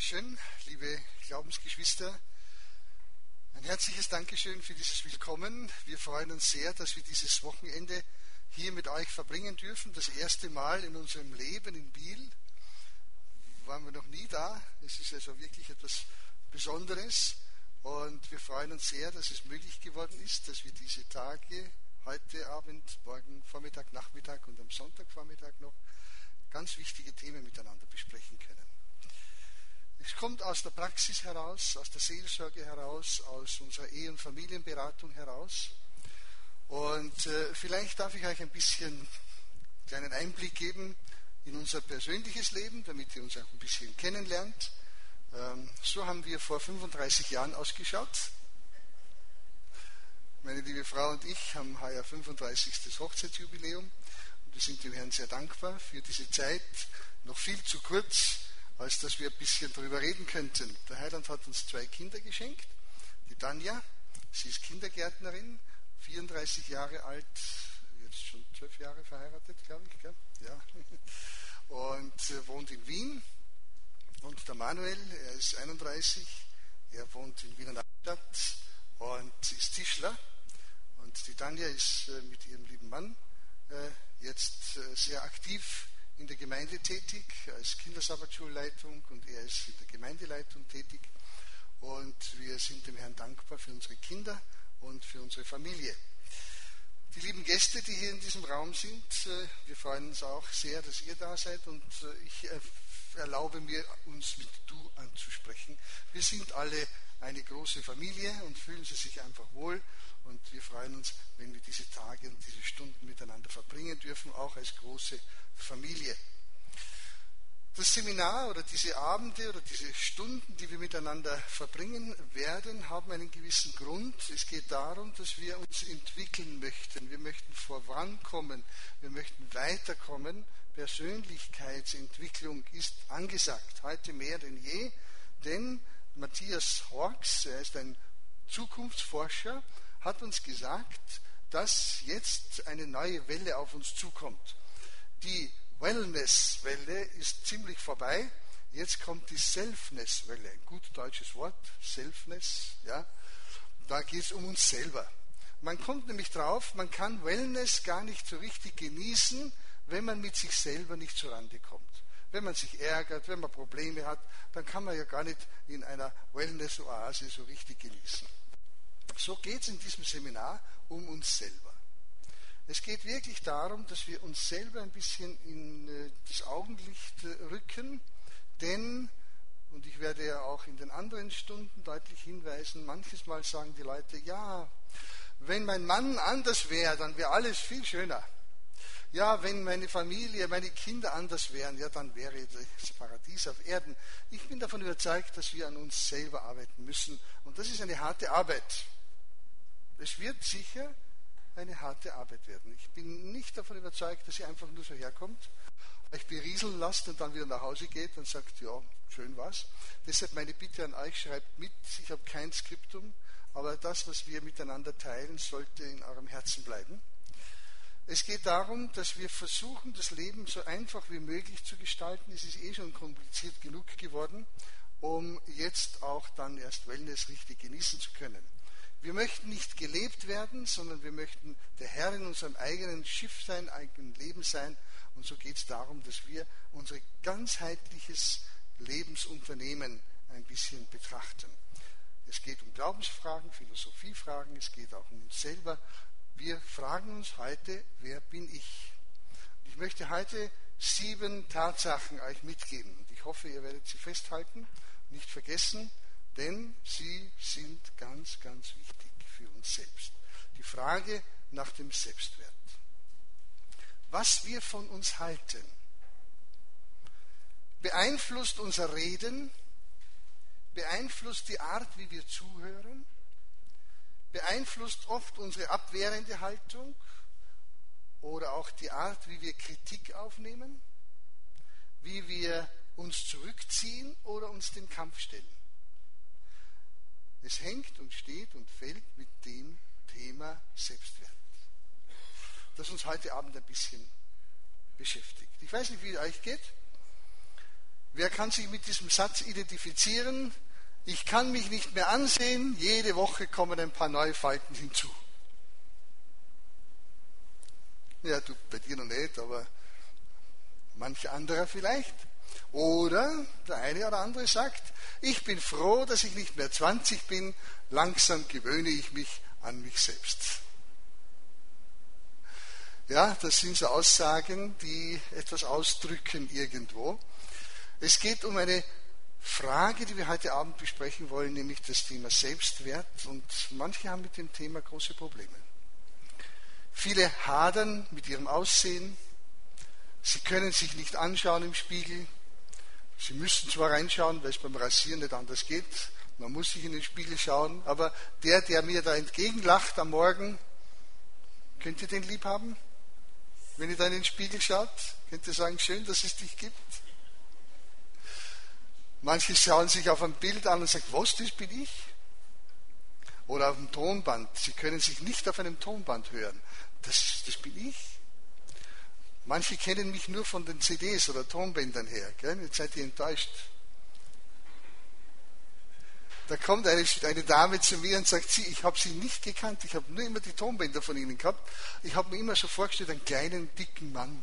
Dankeschön, liebe Glaubensgeschwister. Ein herzliches Dankeschön für dieses Willkommen. Wir freuen uns sehr, dass wir dieses Wochenende hier mit euch verbringen dürfen. Das erste Mal in unserem Leben in Biel. Waren wir noch nie da. Es ist also wirklich etwas Besonderes. Und wir freuen uns sehr, dass es möglich geworden ist, dass wir diese Tage, heute Abend, morgen Vormittag, Nachmittag und am Sonntagvormittag noch ganz wichtige Themen miteinander besprechen können. Es kommt aus der Praxis heraus, aus der Seelsorge heraus, aus unserer Ehe- und Familienberatung heraus. Und vielleicht darf ich euch ein bisschen kleinen Einblick geben in unser persönliches Leben, damit ihr uns auch ein bisschen kennenlernt. So haben wir vor 35 Jahren ausgeschaut. Meine liebe Frau und ich haben heuer 35. Hochzeitsjubiläum und wir sind dem Herrn sehr dankbar für diese Zeit, noch viel zu kurz, als dass wir ein bisschen darüber reden könnten. Der Heiland hat uns 2 Kinder geschenkt. Die Tanja, sie ist Kindergärtnerin, 34 Jahre alt, jetzt schon 12 Jahre verheiratet, glaube ich. Gell? Ja. Und wohnt in Wien. Und der Manuel, er ist 31, er wohnt in Wiener Neustadt und ist Tischler. Und die Tanja ist mit ihrem lieben Mann jetzt sehr aktiv in der Gemeinde tätig, als Kindersabbatschulleitung, und er ist in der Gemeindeleitung tätig. Und wir sind dem Herrn dankbar für unsere Kinder und für unsere Familie. Die lieben Gäste, die hier in diesem Raum sind, wir freuen uns auch sehr, dass ihr da seid, und ich erlaube mir, uns mit Du anzusprechen. Wir sind alle eine große Familie und fühlen Sie sich einfach wohl, und wir freuen uns, wenn wir diese Tage und diese Stunden miteinander verbringen dürfen, auch als große Familie. Das Seminar oder diese Abende oder diese Stunden, die wir miteinander verbringen werden, haben einen gewissen Grund. Es geht darum, dass wir uns entwickeln möchten. Wir möchten vorankommen, wir möchten weiterkommen. Persönlichkeitsentwicklung ist angesagt, heute mehr denn je, denn Matthias Horks, er ist ein Zukunftsforscher, hat uns gesagt, dass jetzt eine neue Welle auf uns zukommt. Die Wellness-Welle ist ziemlich vorbei, jetzt kommt die Selfness-Welle, ein gut deutsches Wort, Selfness, ja. Da geht es um uns selber. Man kommt nämlich drauf, man kann Wellness gar nicht so richtig genießen, wenn man mit sich selber nicht zurande kommt. Wenn man sich ärgert, wenn man Probleme hat, dann kann man ja gar nicht in einer Wellness-Oase so richtig genießen. So geht es in diesem Seminar um uns selber. Es geht wirklich darum, dass wir uns selber ein bisschen in das Augenlicht rücken, denn, und ich werde ja auch in den anderen Stunden deutlich hinweisen, manches Mal sagen die Leute, ja, wenn mein Mann anders wäre, dann wäre alles viel schöner. Ja, wenn meine Familie, meine Kinder anders wären, ja, dann wäre das Paradies auf Erden. Ich bin davon überzeugt, dass wir an uns selber arbeiten müssen, und das ist eine harte Arbeit. Es wird sicher eine harte Arbeit werden. Ich bin nicht davon überzeugt, dass ihr einfach nur so herkommt, euch berieseln lasst und dann wieder nach Hause geht und sagt, ja, schön war's. Deshalb meine Bitte an euch, schreibt mit, ich habe kein Skriptum, aber das, was wir miteinander teilen, sollte in eurem Herzen bleiben. Es geht darum, dass wir versuchen, das Leben so einfach wie möglich zu gestalten. Es ist schon kompliziert genug geworden, um jetzt auch dann erst Wellness richtig genießen zu können. Wir möchten nicht gelebt werden, sondern wir möchten der Herr in unserem eigenen Schiff sein, eigenen Leben sein. Und so geht es darum, dass wir unser ganzheitliches Lebensunternehmen ein bisschen betrachten. Es geht um Glaubensfragen, Philosophiefragen, es geht auch um uns selber. Wir fragen uns heute, wer bin ich? Ich möchte heute 7 Tatsachen euch mitgeben. Und ich hoffe, ihr werdet sie festhalten, nicht vergessen, denn sie sind ganz, ganz wichtig für uns selbst. Die Frage nach dem Selbstwert. Was wir von uns halten, beeinflusst unser Reden, beeinflusst die Art, wie wir zuhören, beeinflusst oft unsere abwehrende Haltung oder auch die Art, wie wir Kritik aufnehmen, wie wir uns zurückziehen oder uns dem Kampf stellen. Es hängt und steht und fällt mit dem Thema Selbstwert, das uns heute Abend ein bisschen beschäftigt. Ich weiß nicht, wie es euch geht. Wer kann sich mit diesem Satz identifizieren? Ich kann mich nicht mehr ansehen, jede Woche kommen ein paar neue Falten hinzu. Ja, du bei dir noch nicht, aber manch anderer vielleicht. Oder der eine oder andere sagt, ich bin froh, dass ich nicht mehr 20 bin, langsam gewöhne ich mich an mich selbst. Ja, das sind so Aussagen, die etwas ausdrücken irgendwo. Es geht um eine Frage, die wir heute Abend besprechen wollen, nämlich das Thema Selbstwert. Und manche haben mit dem Thema große Probleme. Viele hadern mit ihrem Aussehen. Sie können sich nicht anschauen im Spiegel. Sie müssen zwar reinschauen, weil es beim Rasieren nicht anders geht. Man muss sich in den Spiegel schauen. Aber der mir da entgegenlacht am Morgen, könnt ihr den lieb haben? Wenn ihr da in den Spiegel schaut, könnt ihr sagen, schön, dass es dich gibt. Manche schauen sich auf ein Bild an und sagen, was, das bin ich? Oder auf dem Tonband. Sie können sich nicht auf einem Tonband hören. Das bin ich. Manche kennen mich nur von den CDs oder Tonbändern her. Gell? Jetzt seid ihr enttäuscht. Da kommt eine Dame zu mir und sagt, ich habe sie nicht gekannt, ich habe nur immer die Tonbänder von ihnen gehabt. Ich habe mir immer so vorgestellt, einen kleinen, dicken Mann.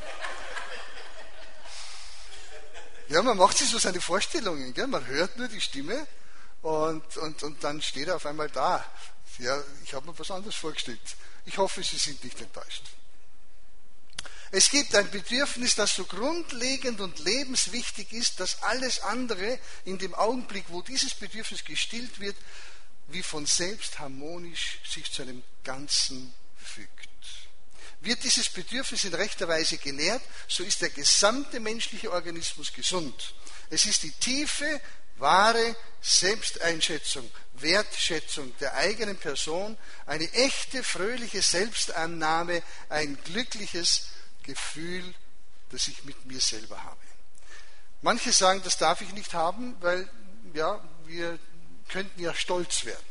Ja, man macht sich so seine Vorstellungen. Gell? Man hört nur die Stimme und dann steht er auf einmal da. Ja, ich habe mir was anderes vorgestellt. Ich hoffe, Sie sind nicht enttäuscht. Es gibt ein Bedürfnis, das so grundlegend und lebenswichtig ist, dass alles andere in dem Augenblick, wo dieses Bedürfnis gestillt wird, wie von selbst harmonisch sich zu einem Ganzen fügt. Wird dieses Bedürfnis in rechter Weise genährt, so ist der gesamte menschliche Organismus gesund. Es ist die tiefe, wahre Selbsteinschätzung, Wertschätzung der eigenen Person, eine echte, fröhliche Selbstannahme, ein glückliches Gefühl, das ich mit mir selber habe. Manche sagen, das darf ich nicht haben, weil ja, wir könnten ja stolz werden.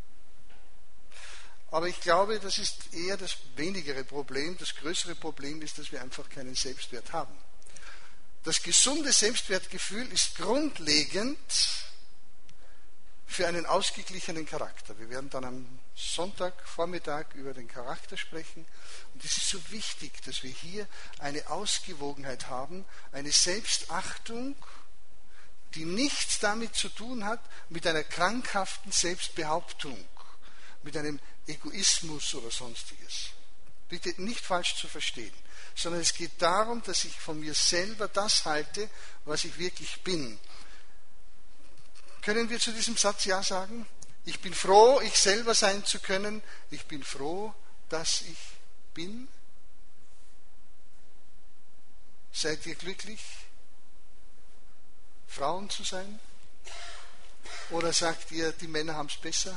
Aber ich glaube, das ist eher das wenigere Problem. Das größere Problem ist, dass wir einfach keinen Selbstwert haben. Das gesunde Selbstwertgefühl ist grundlegend für einen ausgeglichenen Charakter. Wir werden dann am Sonntagvormittag über den Charakter sprechen. Und es ist so wichtig, dass wir hier eine Ausgewogenheit haben, eine Selbstachtung, die nichts damit zu tun hat, mit einer krankhaften Selbstbehauptung, mit einem Egoismus oder sonstiges. Bitte nicht falsch zu verstehen, sondern es geht darum, dass ich von mir selber das halte, was ich wirklich bin. Können wir zu diesem Satz Ja sagen? Ich bin froh, ich selber sein zu können. Ich bin froh, dass ich bin. Seid ihr glücklich, Frauen zu sein? Oder sagt ihr, die Männer haben es besser?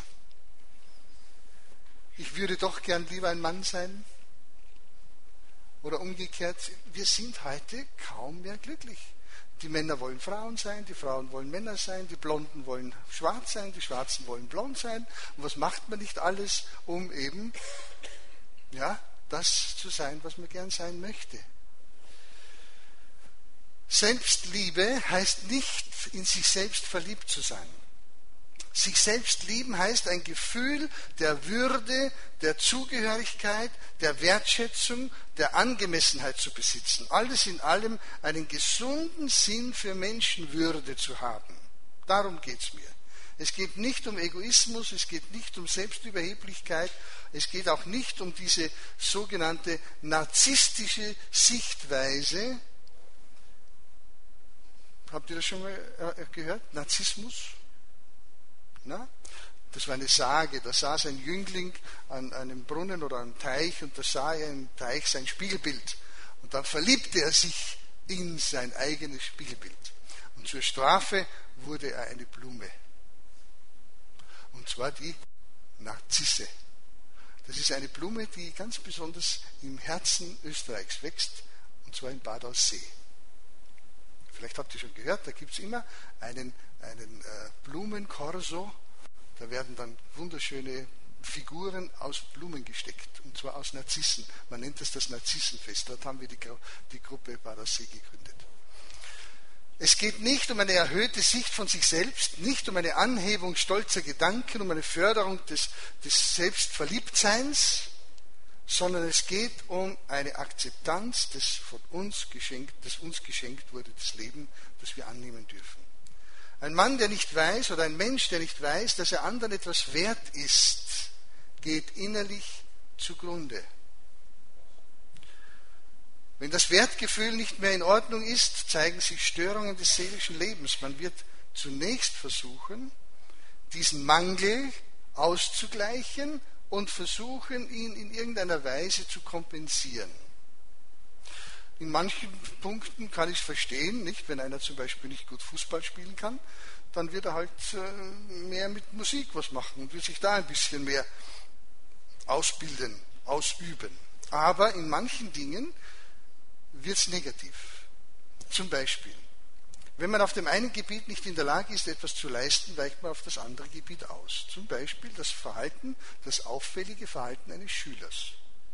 Ich würde doch gern lieber ein Mann sein. Oder umgekehrt, wir sind heute kaum mehr glücklich. Die Männer wollen Frauen sein, die Frauen wollen Männer sein, die Blonden wollen schwarz sein, die Schwarzen wollen blond sein. Und was macht man nicht alles, um eben das zu sein, was man gern sein möchte? Selbstliebe heißt nicht, in sich selbst verliebt zu sein. Sich selbst lieben heißt ein Gefühl der Würde, der Zugehörigkeit, der Wertschätzung, der Angemessenheit zu besitzen. Alles in allem einen gesunden Sinn für Menschenwürde zu haben. Darum geht es mir. Es geht nicht um Egoismus, es geht nicht um Selbstüberheblichkeit, es geht auch nicht um diese sogenannte narzisstische Sichtweise. Habt ihr das schon mal gehört? Narzissmus? Na? Das war eine Sage, da saß ein Jüngling an einem Brunnen oder einem Teich und da sah er im Teich sein Spiegelbild. Und dann verliebte er sich in sein eigenes Spiegelbild. Und zur Strafe wurde er eine Blume. Und zwar die Narzisse. Das ist eine Blume, die ganz besonders im Herzen Österreichs wächst, und zwar in Bad Aussee. Vielleicht habt ihr schon gehört, da gibt es immer einen Blumenkorso. Da werden dann wunderschöne Figuren aus Blumen gesteckt, und zwar aus Narzissen. Man nennt das Narzissenfest. Dort haben wir die Gruppe Bad Aussee gegründet. Es geht nicht um eine erhöhte Sicht von sich selbst, nicht um eine Anhebung stolzer Gedanken, um eine Förderung des Selbstverliebtseins, sondern es geht um eine Akzeptanz des uns geschenkt wurde, das Leben, das wir annehmen dürfen. Ein Mann, der nicht weiß, oder ein Mensch, der nicht weiß, dass er anderen etwas wert ist, geht innerlich zugrunde. Wenn das Wertgefühl nicht mehr in Ordnung ist, zeigen sich Störungen des seelischen Lebens. Man wird zunächst versuchen, diesen Mangel auszugleichen und versuchen, ihn in irgendeiner Weise zu kompensieren. In manchen Punkten kann ich es verstehen, nicht? Wenn einer zum Beispiel nicht gut Fußball spielen kann, dann wird er halt mehr mit Musik was machen und wird sich da ein bisschen mehr ausüben. Aber in manchen Dingen wird es negativ. Zum Beispiel, wenn man auf dem einen Gebiet nicht in der Lage ist, etwas zu leisten, weicht man auf das andere Gebiet aus. Zum Beispiel das auffällige Verhalten eines Schülers.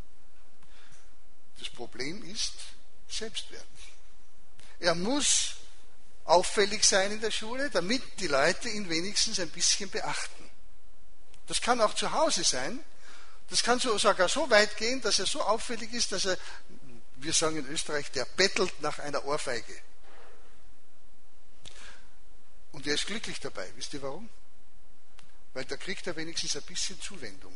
Das Problem ist Selbstwert. Er muss auffällig sein in der Schule, damit die Leute ihn wenigstens ein bisschen beachten. Das kann auch zu Hause sein. Das kann sogar so weit gehen, dass er so auffällig ist, dass er, wir sagen in Österreich, der bettelt nach einer Ohrfeige. Und er ist glücklich dabei. Wisst ihr warum? Weil da kriegt er wenigstens ein bisschen Zuwendung.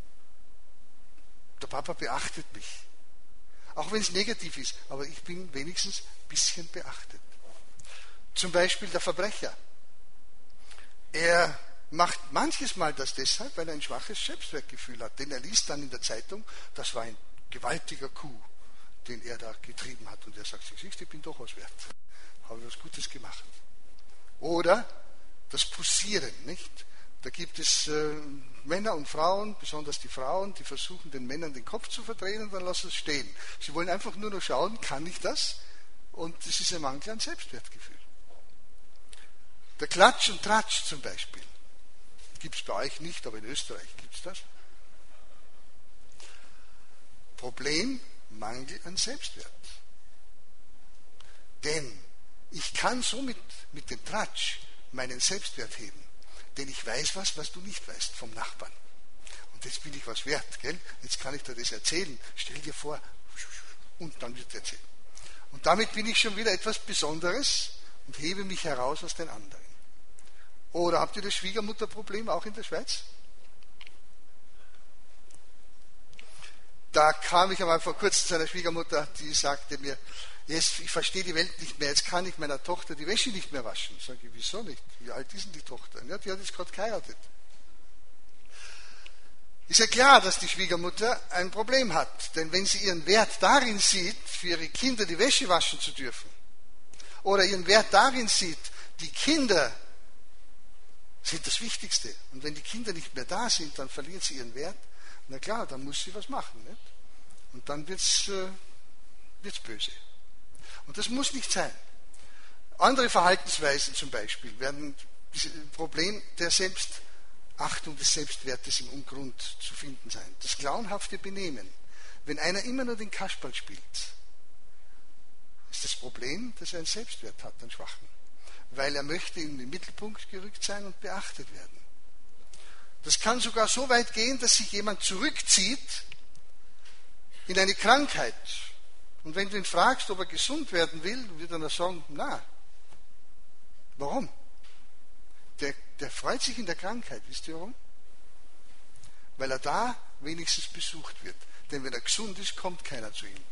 Der Papa beachtet mich. Auch wenn es negativ ist, aber ich bin wenigstens ein bisschen beachtet. Zum Beispiel der Verbrecher. Er macht manches Mal das deshalb, weil er ein schwaches Selbstwertgefühl hat. Denn er liest dann in der Zeitung, das war ein gewaltiger Coup, den er da getrieben hat. Und er sagt sich, ich bin doch was wert. Habe was Gutes gemacht. Oder das Poussieren, nicht? Da gibt es Männer und Frauen, besonders die Frauen, die versuchen, den Männern den Kopf zu verdrehen und dann lassen sie es stehen. Sie wollen einfach nur noch schauen, kann ich das? Und das ist ein Mangel an Selbstwertgefühl. Der Klatsch und Tratsch zum Beispiel. Gibt es bei euch nicht, aber in Österreich gibt es das. Problem, Mangel an Selbstwert. Denn ich kann somit mit dem Tratsch meinen Selbstwert heben. Denn ich weiß was du nicht weißt vom Nachbarn. Und jetzt bin ich was wert, gell? Jetzt kann ich dir das erzählen. Stell dir vor, und dann wird erzählt. Und damit bin ich schon wieder etwas Besonderes und hebe mich heraus aus den anderen. Oder habt ihr das Schwiegermutterproblem auch in der Schweiz? Da kam ich einmal vor kurzem zu einer Schwiegermutter, die sagte mir, jetzt, ich verstehe die Welt nicht mehr, jetzt kann ich meiner Tochter die Wäsche nicht mehr waschen. Sage ich, wieso nicht? Wie alt ist denn die Tochter? Ja, die hat jetzt gerade geheiratet. Ist ja klar, dass die Schwiegermutter ein Problem hat, denn wenn sie ihren Wert darin sieht, für ihre Kinder die Wäsche waschen zu dürfen, oder ihren Wert darin sieht, die Kinder sind das Wichtigste, und wenn die Kinder nicht mehr da sind, dann verliert sie ihren Wert, na klar, dann muss sie was machen. Nicht? Und dann wird's böse. Und das muss nicht sein. Andere Verhaltensweisen zum Beispiel werden das Problem der Selbstachtung, des Selbstwertes im Ungrund zu finden sein. Das grauenhafte Benehmen. Wenn einer immer nur den Kasperl spielt, ist das Problem, dass er einen Selbstwert hat, einen schwachen. Weil er möchte in den Mittelpunkt gerückt sein und beachtet werden. Das kann sogar so weit gehen, dass sich jemand zurückzieht in eine Krankheit. Und wenn du ihn fragst, ob er gesund werden will, wird er sagen, na. Warum? Der freut sich in der Krankheit, wisst ihr warum? Weil er da wenigstens besucht wird. Denn wenn er gesund ist, kommt keiner zu ihm.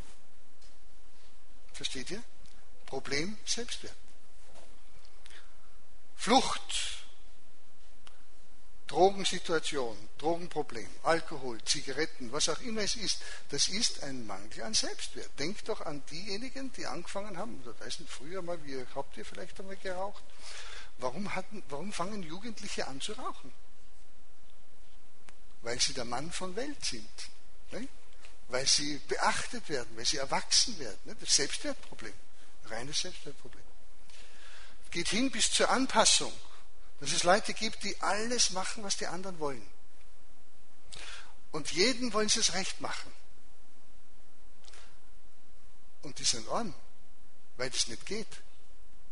Versteht ihr? Problem, Selbstwert. Flucht. Drogensituation, Drogenproblem, Alkohol, Zigaretten, was auch immer es ist, das ist ein Mangel an Selbstwert. Denkt doch an diejenigen, die angefangen haben, oder weiß nicht, früher mal, habt ihr vielleicht einmal geraucht? Warum fangen Jugendliche an zu rauchen? Weil sie der Mann von Welt sind. Ne? Weil sie beachtet werden, weil sie erwachsen werden. Ne? Das Selbstwertproblem, reines Selbstwertproblem. Geht hin bis zur Anpassung. Dass es Leute gibt, die alles machen, was die anderen wollen. Und jeden wollen sie es recht machen. Und die sind arm, weil das nicht geht.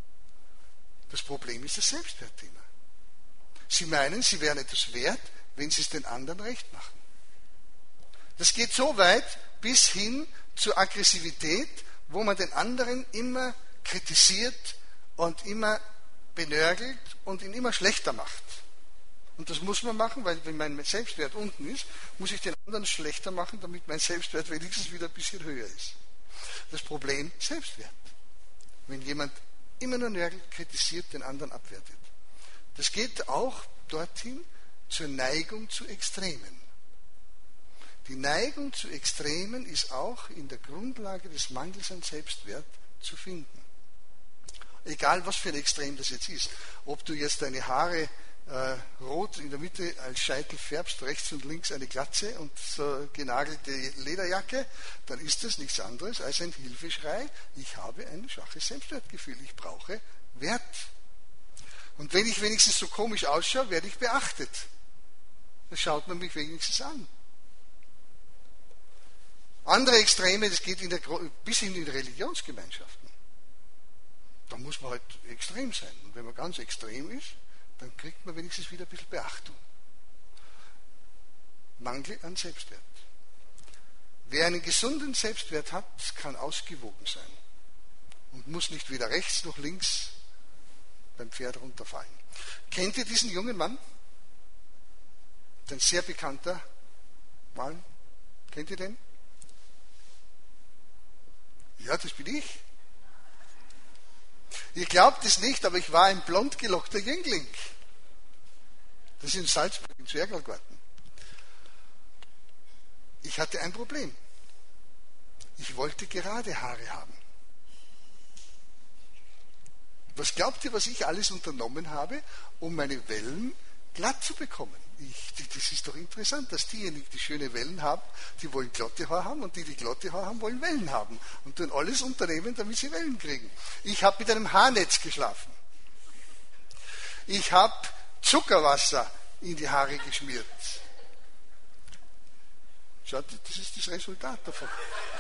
Das Problem ist das Selbstwertthema. Sie meinen, sie wären etwas wert, wenn sie es den anderen recht machen. Das geht so weit bis hin zur Aggressivität, wo man den anderen immer kritisiert und immer benörgelt und ihn immer schlechter macht. Und das muss man machen, weil wenn mein Selbstwert unten ist, muss ich den anderen schlechter machen, damit mein Selbstwert wenigstens wieder ein bisschen höher ist. Das Problem Selbstwert. Wenn jemand immer nur nörgelt, kritisiert, den anderen abwertet. Das geht auch dorthin zur Neigung zu Extremen. Die Neigung zu Extremen ist auch in der Grundlage des Mangels an Selbstwert zu finden. Egal, was für ein Extrem das jetzt ist. Ob du jetzt deine Haare rot in der Mitte als Scheitel färbst, rechts und links eine Glatze und so genagelte Lederjacke, dann ist das nichts anderes als ein Hilfeschrei. Ich habe ein schwaches Selbstwertgefühl. Ich brauche Wert. Und wenn ich wenigstens so komisch ausschaue, werde ich beachtet. Dann schaut man mich wenigstens an. Andere Extreme, das geht bis in die Religionsgemeinschaften. Da muss man halt extrem sein. Und wenn man ganz extrem ist, dann kriegt man wenigstens wieder ein bisschen Beachtung. Mangel an Selbstwert. Wer einen gesunden Selbstwert hat, kann ausgewogen sein und muss nicht weder rechts noch links beim Pferd runterfallen. Kennt ihr diesen jungen Mann? Ein sehr bekannter Mann. Kennt ihr den? Ja, das bin ich. Ihr glaubt es nicht, aber ich war ein blond gelockter Jüngling. Das ist in Salzburg, im Zwergalgarten. Ich hatte ein Problem. Ich wollte gerade Haare haben. Was glaubt ihr, was ich alles unternommen habe, um meine Wellen glatt zu bekommen? Das ist doch interessant, dass diejenigen, die schöne Wellen haben, die wollen glatte Haare haben und die glatte Haare haben, wollen Wellen haben und tun alles unternehmen, damit sie Wellen kriegen. Ich habe mit einem Haarnetz geschlafen. Ich habe Zuckerwasser in die Haare geschmiert. Schaut, das ist das Resultat davon.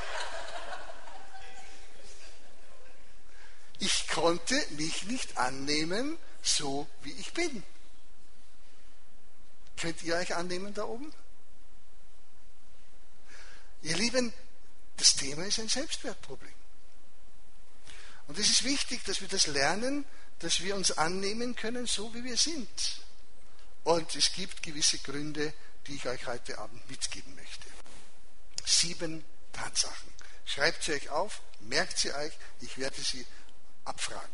Ich konnte mich nicht annehmen, so wie ich bin. Könnt ihr euch annehmen da oben? Ihr Lieben, das Thema ist ein Selbstwertproblem. Und es ist wichtig, dass wir das lernen, dass wir uns annehmen können, so wie wir sind. Und es gibt gewisse Gründe, die ich euch heute Abend mitgeben möchte. 7 Tatsachen. Schreibt sie euch auf, merkt sie euch, ich werde sie abfragen.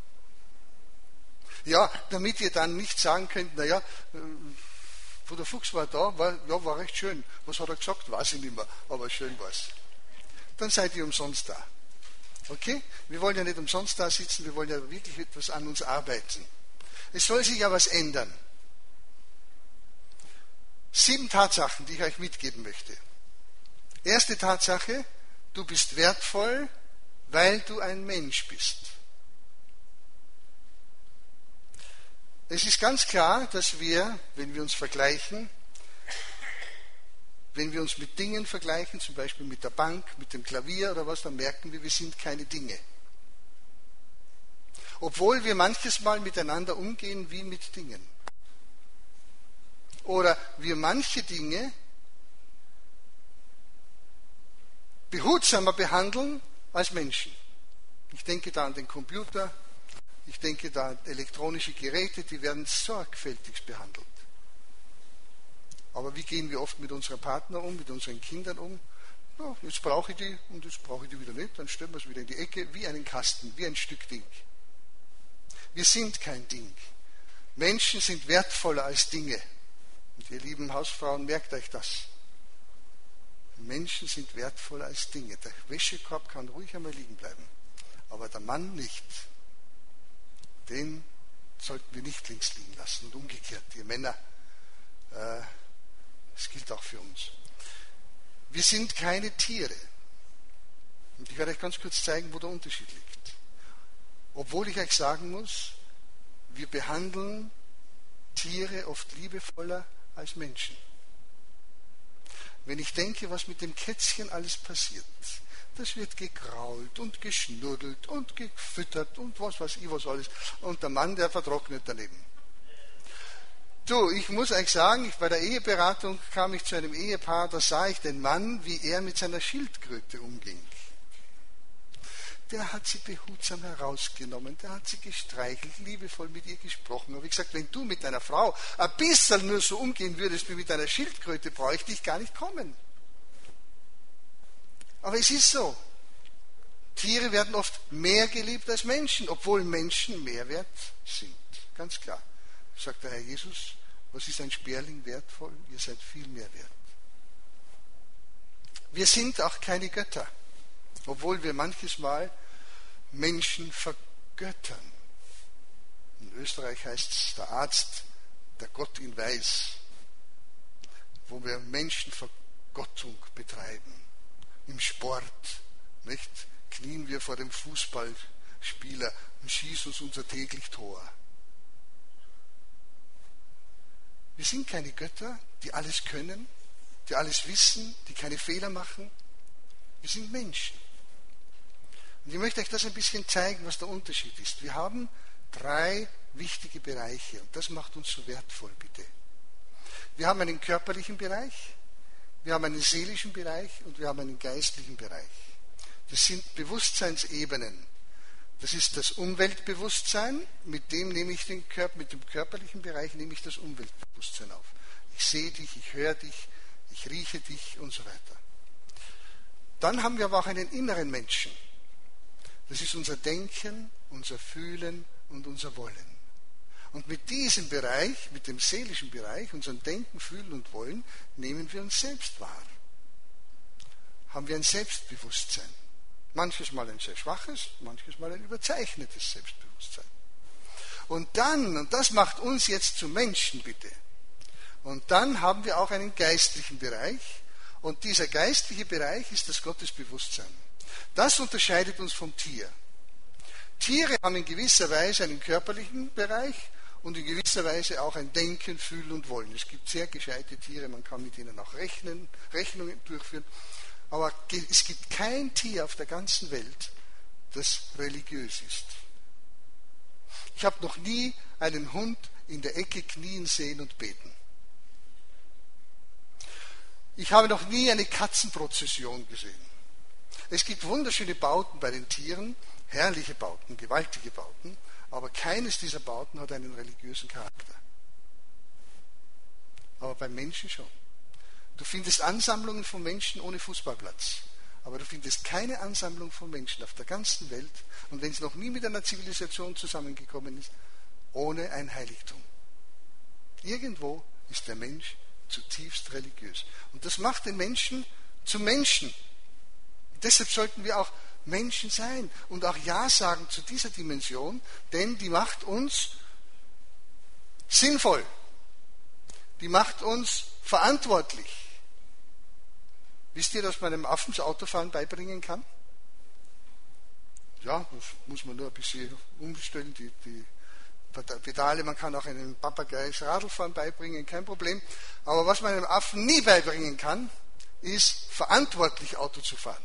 Ja, damit ihr dann nicht sagen könnt, naja, der Fuchs war da, war recht schön. Was hat er gesagt? Weiß ich nicht mehr, aber schön war es. Dann seid ihr umsonst da. Okay? Wir wollen ja nicht umsonst da sitzen, wir wollen ja wirklich etwas an uns arbeiten. Es soll sich ja was ändern. 7 Tatsachen, die ich euch mitgeben möchte. Erste Tatsache, du bist wertvoll, weil du ein Mensch bist. Es ist ganz klar, dass wir, wenn wir uns vergleichen, wenn wir uns mit Dingen vergleichen, zum Beispiel mit der Bank, mit dem Klavier oder was, dann merken wir sind keine Dinge. Obwohl wir manches Mal miteinander umgehen wie mit Dingen. Oder wir manche Dinge behutsamer behandeln als Menschen. Ich denke da an den Computer, ich denke da an elektronische Geräte, die werden sorgfältig behandelt. Aber wie gehen wir oft mit unserem Partner um, mit unseren Kindern um? Ja, jetzt brauche ich die und jetzt brauche ich die wieder nicht, dann stellen wir es wieder in die Ecke, wie einen Kasten, wie ein Stück Ding. Wir sind kein Ding. Menschen sind wertvoller als Dinge. Und ihr lieben Hausfrauen, merkt euch das. Menschen sind wertvoller als Dinge. Der Wäschekorb kann ruhig einmal liegen bleiben, aber der Mann nicht. Den sollten wir nicht links liegen lassen. Und umgekehrt, ihr Männer, das gilt auch für uns. Wir sind keine Tiere. Und ich werde euch ganz kurz zeigen, wo der Unterschied liegt. Obwohl ich euch sagen muss, wir behandeln Tiere oft liebevoller als Menschen. Wenn ich denke, was mit dem Kätzchen alles passiert, Das wird gekrault und geschnuddelt und gefüttert und was weiß ich was alles. Und der Mann, der vertrocknet daneben. Du, ich muss euch sagen, bei der Eheberatung kam ich zu einem Ehepaar, da sah ich den Mann, wie er mit seiner Schildkröte umging. Der hat sie behutsam herausgenommen, der hat sie gestreichelt, liebevoll mit ihr gesprochen. Habe ich gesagt, wenn du mit deiner Frau ein bisschen nur so umgehen würdest wie mit deiner Schildkröte, bräuchte ich gar nicht kommen. Aber es ist so. Tiere werden oft mehr geliebt als Menschen, obwohl Menschen mehr wert sind. Ganz klar. Sagt der Herr Jesus, was ist ein Sperling wertvoll? Ihr seid viel mehr wert. Wir sind auch keine Götter. Obwohl wir manches Mal Menschen vergöttern. In Österreich heißt es der Arzt, der Gott ihn weiß, wo wir Menschenvergottung betreiben. Im Sport, nicht? Knien wir vor dem Fußballspieler und schießen uns unser täglich Tor. Wir sind keine Götter, die alles können, die alles wissen, die keine Fehler machen. Wir sind Menschen. Und ich möchte euch das ein bisschen zeigen, was der Unterschied ist. Wir haben 3 wichtige Bereiche und das macht uns so wertvoll, bitte. Wir haben einen körperlichen Bereich, wir haben einen seelischen Bereich und wir haben einen geistlichen Bereich. Das sind Bewusstseinsebenen. Das ist das Umweltbewusstsein, mit dem körperlichen Bereich nehme ich das Umweltbewusstsein auf. Ich sehe dich, ich höre dich, ich rieche dich und so weiter. Dann haben wir aber auch einen inneren Menschen. Das ist unser Denken, unser Fühlen und unser Wollen. Und mit diesem Bereich, mit dem seelischen Bereich, unserem Denken, Fühlen und Wollen, nehmen wir uns selbst wahr. Haben wir ein Selbstbewusstsein. Manches Mal ein sehr schwaches, manches Mal ein überzeichnetes Selbstbewusstsein. Und das macht uns jetzt zu Menschen, bitte. Und dann haben wir auch einen geistlichen Bereich. Und dieser geistliche Bereich ist das Gottesbewusstsein. Das unterscheidet uns vom Tier. Tiere haben in gewisser Weise einen körperlichen Bereich und in gewisser Weise auch ein Denken, Fühlen und Wollen. Es gibt sehr gescheite Tiere, man kann mit ihnen auch Rechnungen durchführen. Aber es gibt kein Tier auf der ganzen Welt, das religiös ist. Ich habe noch nie einen Hund in der Ecke knien sehen und beten. Ich habe noch nie eine Katzenprozession gesehen. Es gibt wunderschöne Bauten bei den Tieren, herrliche Bauten, gewaltige Bauten, aber keines dieser Bauten hat einen religiösen Charakter. Aber beim Menschen schon. Du findest Ansammlungen von Menschen ohne Fußballplatz, aber du findest keine Ansammlung von Menschen auf der ganzen Welt, und wenn es noch nie mit einer Zivilisation zusammengekommen ist, ohne ein Heiligtum. Irgendwo ist der Mensch zutiefst religiös. Und das macht den Menschen zu Menschen. Deshalb sollten wir auch Menschen sein und auch Ja sagen zu dieser Dimension, denn die macht uns sinnvoll. Die macht uns verantwortlich. Wisst ihr, dass man einem Affen das Autofahren beibringen kann? Ja, das muss man nur ein bisschen umstellen, die Pedale. Man kann auch einem Papagei das Radlfahren beibringen, kein Problem. Aber was man einem Affen nie beibringen kann, ist verantwortlich Auto zu fahren.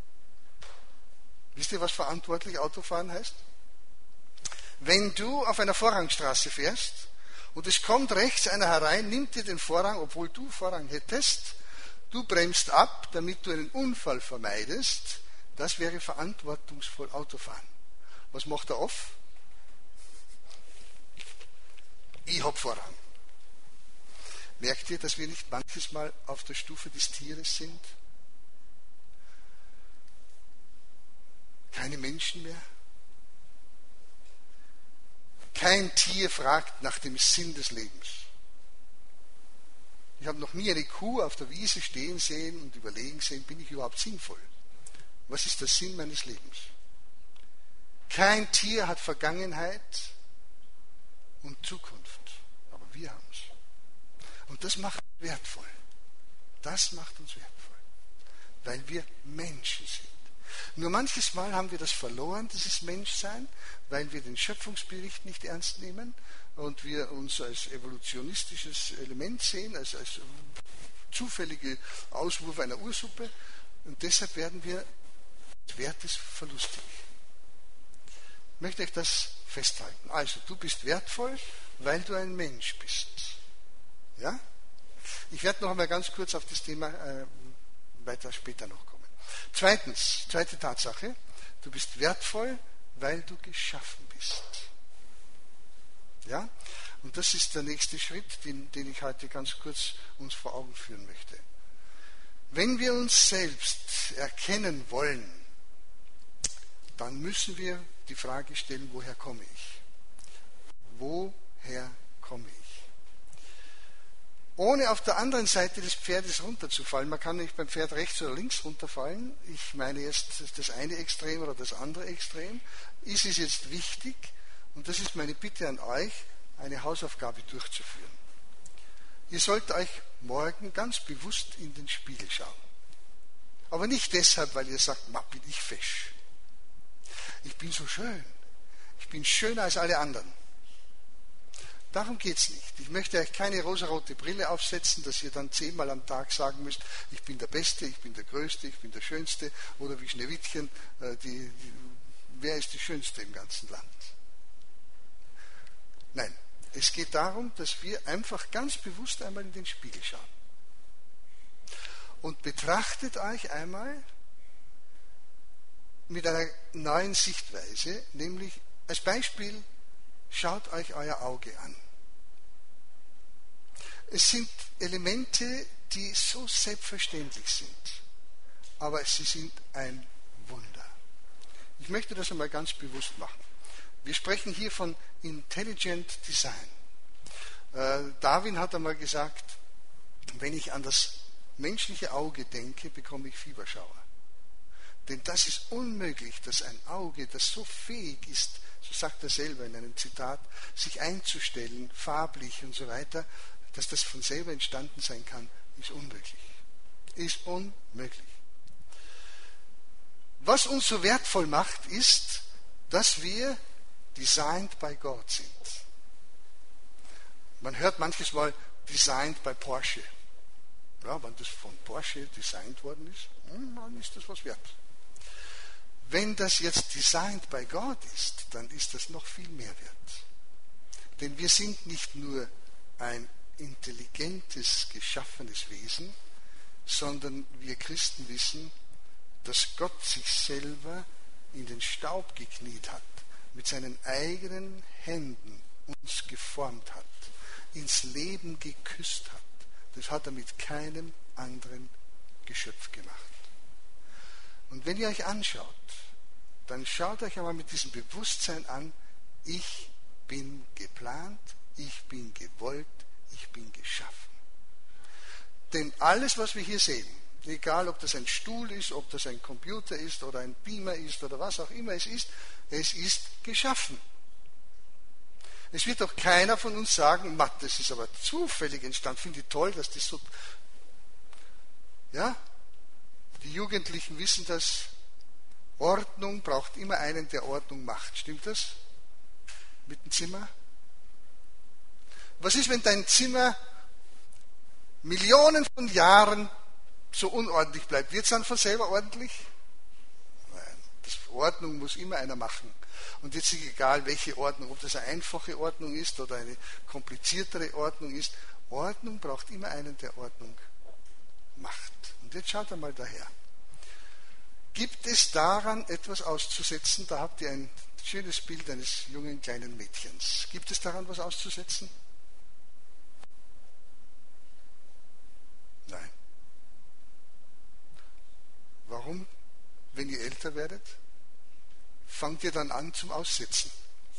Wisst ihr, was verantwortlich Autofahren heißt? Wenn du auf einer Vorrangstraße fährst und es kommt rechts einer herein, nimmt dir den Vorrang, obwohl du Vorrang hättest, du bremst ab, damit du einen Unfall vermeidest, das wäre verantwortungsvoll Autofahren. Was macht er oft? Ich habe Vorrang. Merkt ihr, dass wir nicht manches Mal auf der Stufe des Tieres sind? Keine Menschen mehr? Kein Tier fragt nach dem Sinn des Lebens. Ich habe noch nie eine Kuh auf der Wiese stehen sehen und überlegen sehen, bin ich überhaupt sinnvoll? Was ist der Sinn meines Lebens? Kein Tier hat Vergangenheit und Zukunft, aber wir haben es. Und das macht uns wertvoll. Das macht uns wertvoll, weil wir Menschen sind. Nur manches Mal haben wir das verloren, dieses Menschsein, weil wir den Schöpfungsbericht nicht ernst nehmen und wir uns als evolutionistisches Element sehen, als zufällige Auswurf einer Ursuppe. Und deshalb werden wir Wert ist verlustig. Ich möchte euch das festhalten. Also, du bist wertvoll, weil du ein Mensch bist. Ja? Ich werde noch einmal ganz kurz auf das Thema weiter später noch kommen. Zweite Tatsache, du bist wertvoll, weil du geschaffen bist. Ja? Und das ist der nächste Schritt, den ich heute ganz kurz uns vor Augen führen möchte. Wenn wir uns selbst erkennen wollen, dann müssen wir die Frage stellen, woher komme ich? Woher komme ich? Ohne auf der anderen Seite des Pferdes runterzufallen, man kann nicht beim Pferd rechts oder links runterfallen, ich meine jetzt das eine Extrem oder das andere Extrem, ist es jetzt wichtig, und das ist meine Bitte an euch, eine Hausaufgabe durchzuführen. Ihr sollt euch morgen ganz bewusst in den Spiegel schauen. Aber nicht deshalb, weil ihr sagt, bin ich fesch. Ich bin so schön. Ich bin schöner als alle anderen. Darum geht es nicht. Ich möchte euch keine rosarote Brille aufsetzen, dass ihr dann 10-mal am Tag sagen müsst, ich bin der Beste, ich bin der Größte, ich bin der Schönste, oder wie Schneewittchen, wer ist die Schönste im ganzen Land? Nein, es geht darum, dass wir einfach ganz bewusst einmal in den Spiegel schauen. Und betrachtet euch einmal mit einer neuen Sichtweise, nämlich als Beispiel, schaut euch euer Auge an. Es sind Elemente, die so selbstverständlich sind, aber sie sind ein Wunder. Ich möchte das einmal ganz bewusst machen. Wir sprechen hier von Intelligent Design. Darwin hat einmal gesagt, wenn ich an das menschliche Auge denke, bekomme ich Fieberschauer. Denn das ist unmöglich, dass ein Auge, das so fähig ist, so sagt er selber in einem Zitat, sich einzustellen, farblich und so weiter, dass das von selber entstanden sein kann, ist unmöglich. Ist unmöglich. Was uns so wertvoll macht, ist, dass wir designed by God sind. Man hört manches Mal designed by Porsche. Ja, wenn das von Porsche designt worden ist, dann ist das was wert. Wenn das jetzt designed by God ist, dann ist das noch viel mehr wert. Denn wir sind nicht nur ein intelligentes, geschaffenes Wesen, sondern wir Christen wissen, dass Gott sich selber in den Staub gekniet hat, mit seinen eigenen Händen uns geformt hat, ins Leben geküsst hat. Das hat er mit keinem anderen Geschöpf gemacht. Und wenn ihr euch anschaut, dann schaut euch einmal mit diesem Bewusstsein an, ich bin geplant, ich bin gewollt, ich bin geschaffen. Denn alles, was wir hier sehen, egal ob das ein Stuhl ist, ob das ein Computer ist oder ein Beamer ist oder was auch immer es ist geschaffen. Es wird doch keiner von uns sagen, das ist aber zufällig entstanden, finde ich toll, dass das so... Ja? Die Jugendlichen wissen das, Ordnung braucht immer einen, der Ordnung macht. Stimmt das? Mit dem Zimmer? Was ist, wenn dein Zimmer Millionen von Jahren so unordentlich bleibt? Wird es dann von selber ordentlich? Nein, Ordnung muss immer einer machen. Und jetzt ist egal, welche Ordnung, ob das eine einfache Ordnung ist oder eine kompliziertere Ordnung ist. Ordnung braucht immer einen, der Ordnung macht. Und jetzt schaut einmal daher. Gibt es daran etwas auszusetzen? Da habt ihr ein schönes Bild eines jungen kleinen Mädchens. Gibt es daran was auszusetzen? Nein. Warum, wenn ihr älter werdet, fangt ihr dann an zum Aussetzen?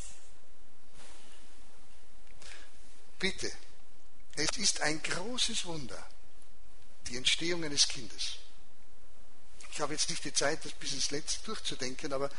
Bitte, es ist ein großes Wunder, die Entstehung eines Kindes. Ich habe jetzt nicht die Zeit, das bis ins Letzte durchzudenken, aber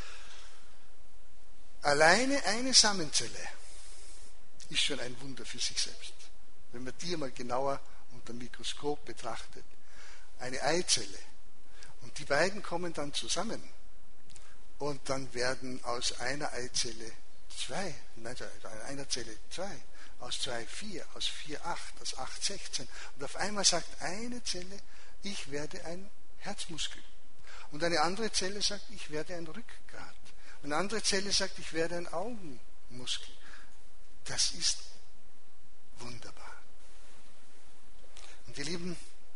alleine eine Samenzelle ist schon ein Wunder für sich selbst. Wenn man die einmal genauer unter dem Mikroskop betrachtet. Eine Eizelle. Und die beiden kommen dann zusammen. Und dann werden aus einer Eizelle einer Zelle 2, aus 2 4, aus 4 8, aus 8 16. Und auf einmal sagt eine Zelle, ich werde ein Herzmuskel. Und eine andere Zelle sagt, ich werde ein Rückgrat. Und eine andere Zelle sagt, ich werde ein Augenmuskel. Das ist wunderbar. Und ihr Lieben,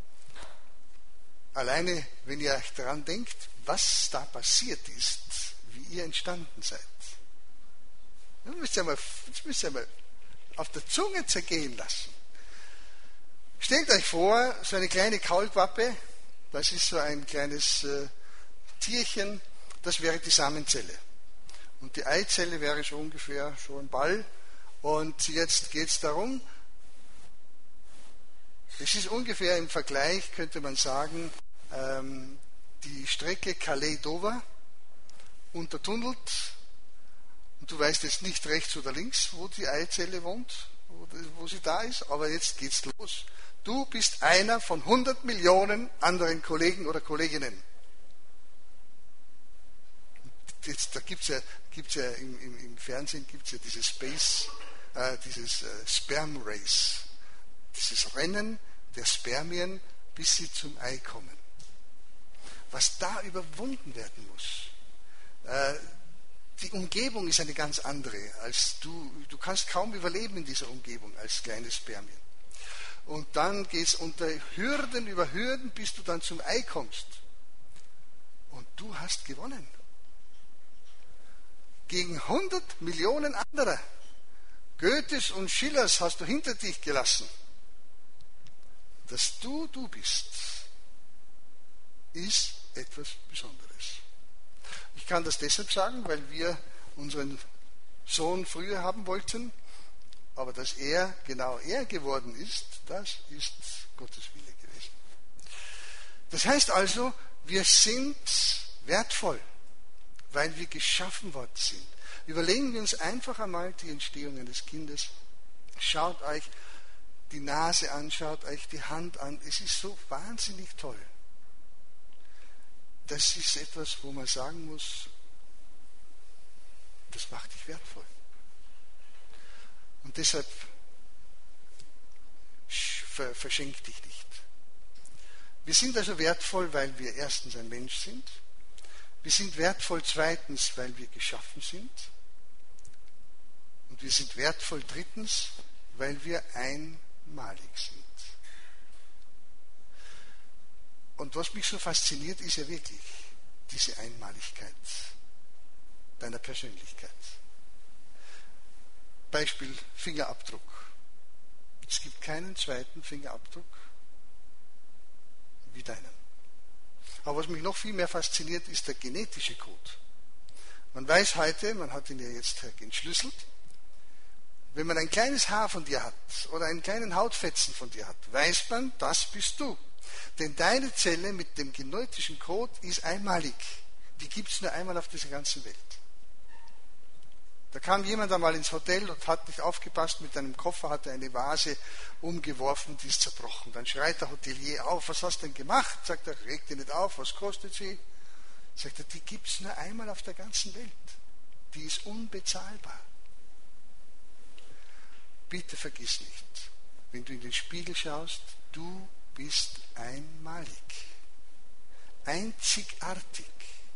alleine wenn ihr euch daran denkt, was da passiert ist, wie ihr entstanden seid, das müsst ihr mal auf der Zunge zergehen lassen. Stellt euch vor, so eine kleine Kaulquappe, das ist so ein kleines Tierchen, das wäre die Samenzelle. Und die Eizelle wäre schon ungefähr so ein Ball. Und jetzt geht es darum, es ist ungefähr im Vergleich, könnte man sagen, die Strecke Calais-Dover untertunnelt. Und du weißt jetzt nicht rechts oder links, wo die Eizelle wohnt, wo sie da ist, aber jetzt geht's los. Du bist einer von 100 Millionen anderen Kollegen oder Kolleginnen. Da gibt's ja im Fernsehen gibt's ja dieses Sperm Race, dieses Rennen der Spermien, bis sie zum Ei kommen. Was da überwunden werden muss. Die Umgebung ist eine ganz andere als du. Du kannst kaum überleben in dieser Umgebung als kleine Spermien. Und dann geht es unter Hürden über Hürden, bis du dann zum Ei kommst. Und du hast gewonnen. Gegen 100 Millionen anderer. Goethes und Schillers hast du hinter dich gelassen. Dass du bist, ist etwas Besonderes. Ich kann das deshalb sagen, weil wir unseren Sohn früher haben wollten, aber dass er genau er geworden ist, das ist Gottes Wille gewesen. Das heißt also, wir sind wertvoll, weil wir geschaffen worden sind. Überlegen wir uns einfach einmal die Entstehung eines Kindes. Schaut euch die Nase an, schaut euch die Hand an. Es ist so wahnsinnig toll. Das ist etwas, wo man sagen muss, das macht dich wertvoll. Und deshalb verschenk dich nicht. Wir sind also wertvoll, weil wir erstens ein Mensch sind. Wir sind wertvoll zweitens, weil wir geschaffen sind. Und wir sind wertvoll drittens, weil wir einmalig sind. Und was mich so fasziniert, ist ja wirklich diese Einmaligkeit deiner Persönlichkeit. Beispiel Fingerabdruck. Es gibt keinen zweiten Fingerabdruck wie deinen. Aber was mich noch viel mehr fasziniert, ist der genetische Code. Man weiß heute, man hat ihn ja jetzt entschlüsselt, wenn man ein kleines Haar von dir hat oder einen kleinen Hautfetzen von dir hat, weiß man, das bist du. Denn deine Zelle mit dem genetischen Code ist einmalig. Die gibt es nur einmal auf dieser ganzen Welt. Da kam jemand einmal ins Hotel und hat nicht aufgepasst, mit einem Koffer hat er eine Vase umgeworfen, die ist zerbrochen. Dann schreit der Hotelier auf, was hast du denn gemacht? Sagt er, reg die nicht auf, was kostet sie? Sagt er, die gibt es nur einmal auf der ganzen Welt. Die ist unbezahlbar. Bitte vergiss nicht, wenn du in den Spiegel schaust, du bist einmalig, einzigartig.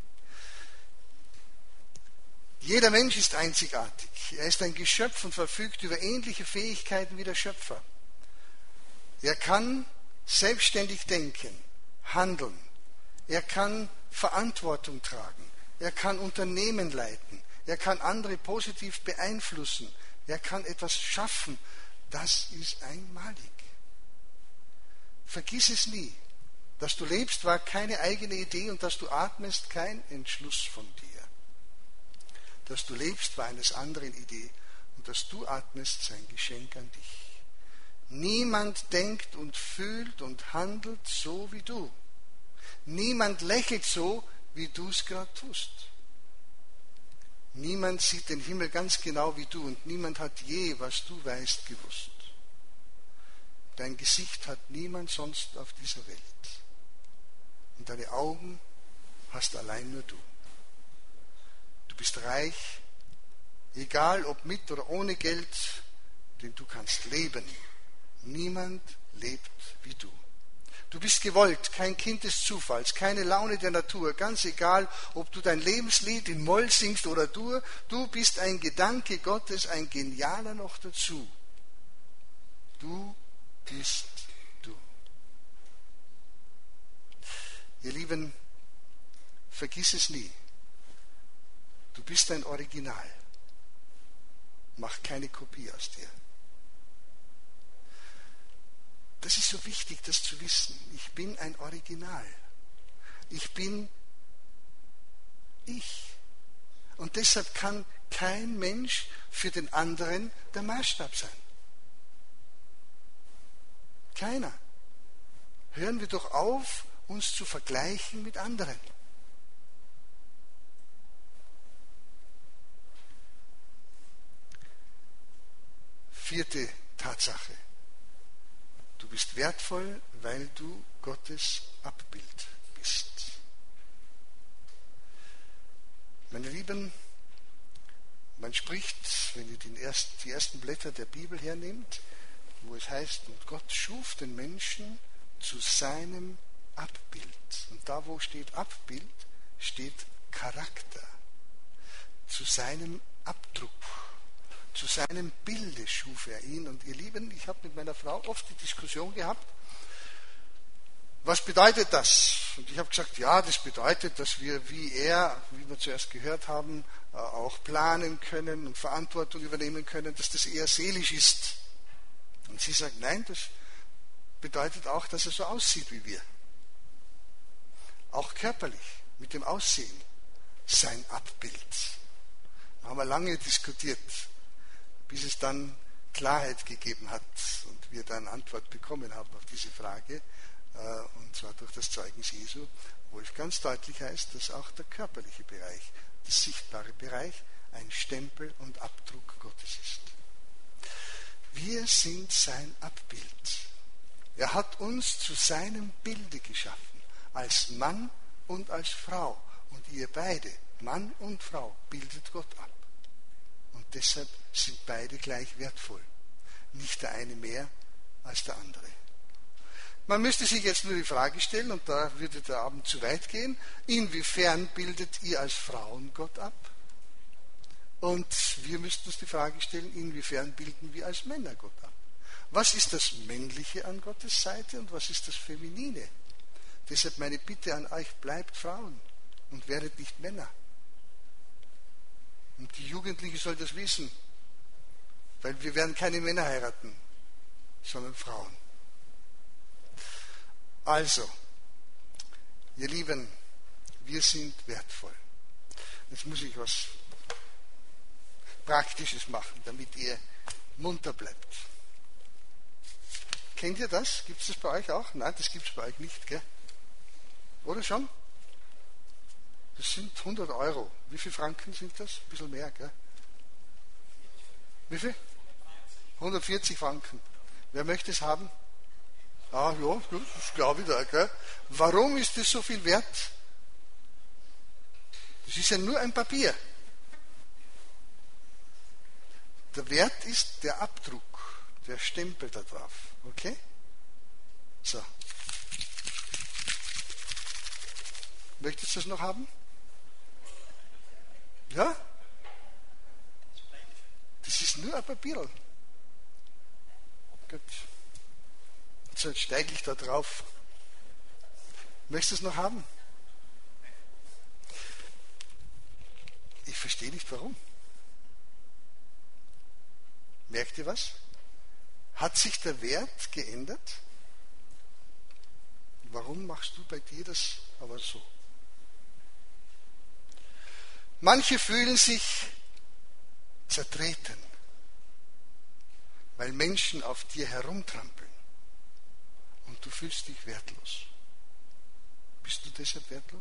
Jeder Mensch ist einzigartig. Er ist ein Geschöpf und verfügt über ähnliche Fähigkeiten wie der Schöpfer. Er kann selbstständig denken, handeln. Er kann Verantwortung tragen. Er kann Unternehmen leiten. Er kann andere positiv beeinflussen. Er kann etwas schaffen. Das ist einmalig. Vergiss es nie. Dass du lebst, war keine eigene Idee und dass du atmest, kein Entschluss von dir. Dass du lebst, war eines anderen Idee und dass du atmest, sein Geschenk an dich. Niemand denkt und fühlt und handelt so wie du. Niemand lächelt so, wie du es gerade tust. Niemand sieht den Himmel ganz genau wie du und niemand hat je, was du weißt, gewusst. Dein Gesicht hat niemand sonst auf dieser Welt. Und deine Augen hast allein nur du. Du bist reich, egal ob mit oder ohne Geld, denn du kannst leben. Niemand lebt wie du. Du bist gewollt, kein Kind des Zufalls, keine Laune der Natur, ganz egal, ob du dein Lebenslied in Moll singst oder Dur, du bist ein Gedanke Gottes, ein genialer noch dazu. Du bist du. Ihr Lieben, vergiss es nie. Du bist ein Original. Mach keine Kopie aus dir. Das ist so wichtig, das zu wissen. Ich bin ein Original. Ich bin ich. Und deshalb kann kein Mensch für den anderen der Maßstab sein. Keiner. Hören wir doch auf, uns zu vergleichen mit anderen. Vierte Tatsache. Du bist wertvoll, weil du Gottes Abbild bist. Meine Lieben, man spricht, wenn ihr die ersten Blätter der Bibel hernimmt, wo es heißt, und Gott schuf den Menschen zu seinem Abbild. Und da, wo steht Abbild, steht Charakter. Zu seinem Abdruck. Zu seinem Bilde schuf er ihn. Und ihr Lieben, ich habe mit meiner Frau oft die Diskussion gehabt, was bedeutet das? Und ich habe gesagt, ja, das bedeutet, dass wir wie wir zuerst gehört haben, auch planen können und Verantwortung übernehmen können, dass das eher seelisch ist. Und sie sagt, nein, das bedeutet auch, dass er so aussieht wie wir. Auch körperlich, mit dem Aussehen, sein Abbild. Da haben wir lange diskutiert, bis es dann Klarheit gegeben hat und wir dann Antwort bekommen haben auf diese Frage, und zwar durch das Zeugnis Jesu, wo es ganz deutlich heißt, dass auch der körperliche Bereich, der sichtbare Bereich, ein Stempel und Abdruck Gottes ist. Wir sind sein Abbild. Er hat uns zu seinem Bilde geschaffen, als Mann und als Frau. Und ihr beide, Mann und Frau, bildet Gott ab. Und deshalb sind beide gleich wertvoll. Nicht der eine mehr als der andere. Man müsste sich jetzt nur die Frage stellen, und da würde der Abend zu weit gehen, inwiefern bildet ihr als Frauen Gott ab? Und wir müssten uns die Frage stellen, inwiefern bilden wir als Männer Gott ab? Was ist das Männliche an Gottes Seite und was ist das Feminine? Deshalb meine Bitte an euch, bleibt Frauen und werdet nicht Männer. Und die Jugendliche soll das wissen, weil wir werden keine Männer heiraten, sondern Frauen. Also, ihr Lieben, wir sind wertvoll. Jetzt muss ich was Praktisches machen, damit ihr munter bleibt. Kennt ihr das? Gibt es das bei euch auch? Nein, das gibt es bei euch nicht, gell? Oder schon? Das sind 100 Euro. Wie viele Franken sind das? Ein bisschen mehr, gell? Wie viel? 140 Franken. Wer möchte es haben? Ah, ja, das glaube ich da, gell? Warum ist das so viel wert? Das ist ja nur ein Papier. Der Wert ist der Abdruck, der Stempel da drauf. Okay? So. Möchtest du das noch haben? Ja? Das ist nur ein Papier. Gut. So, jetzt steige ich da drauf. Möchtest du es noch haben? Ich verstehe nicht, warum. Merkt ihr was? Hat sich der Wert geändert? Warum machst du bei dir das aber so? Manche fühlen sich zertreten, weil Menschen auf dir herumtrampeln und du fühlst dich wertlos. Bist du deshalb wertlos?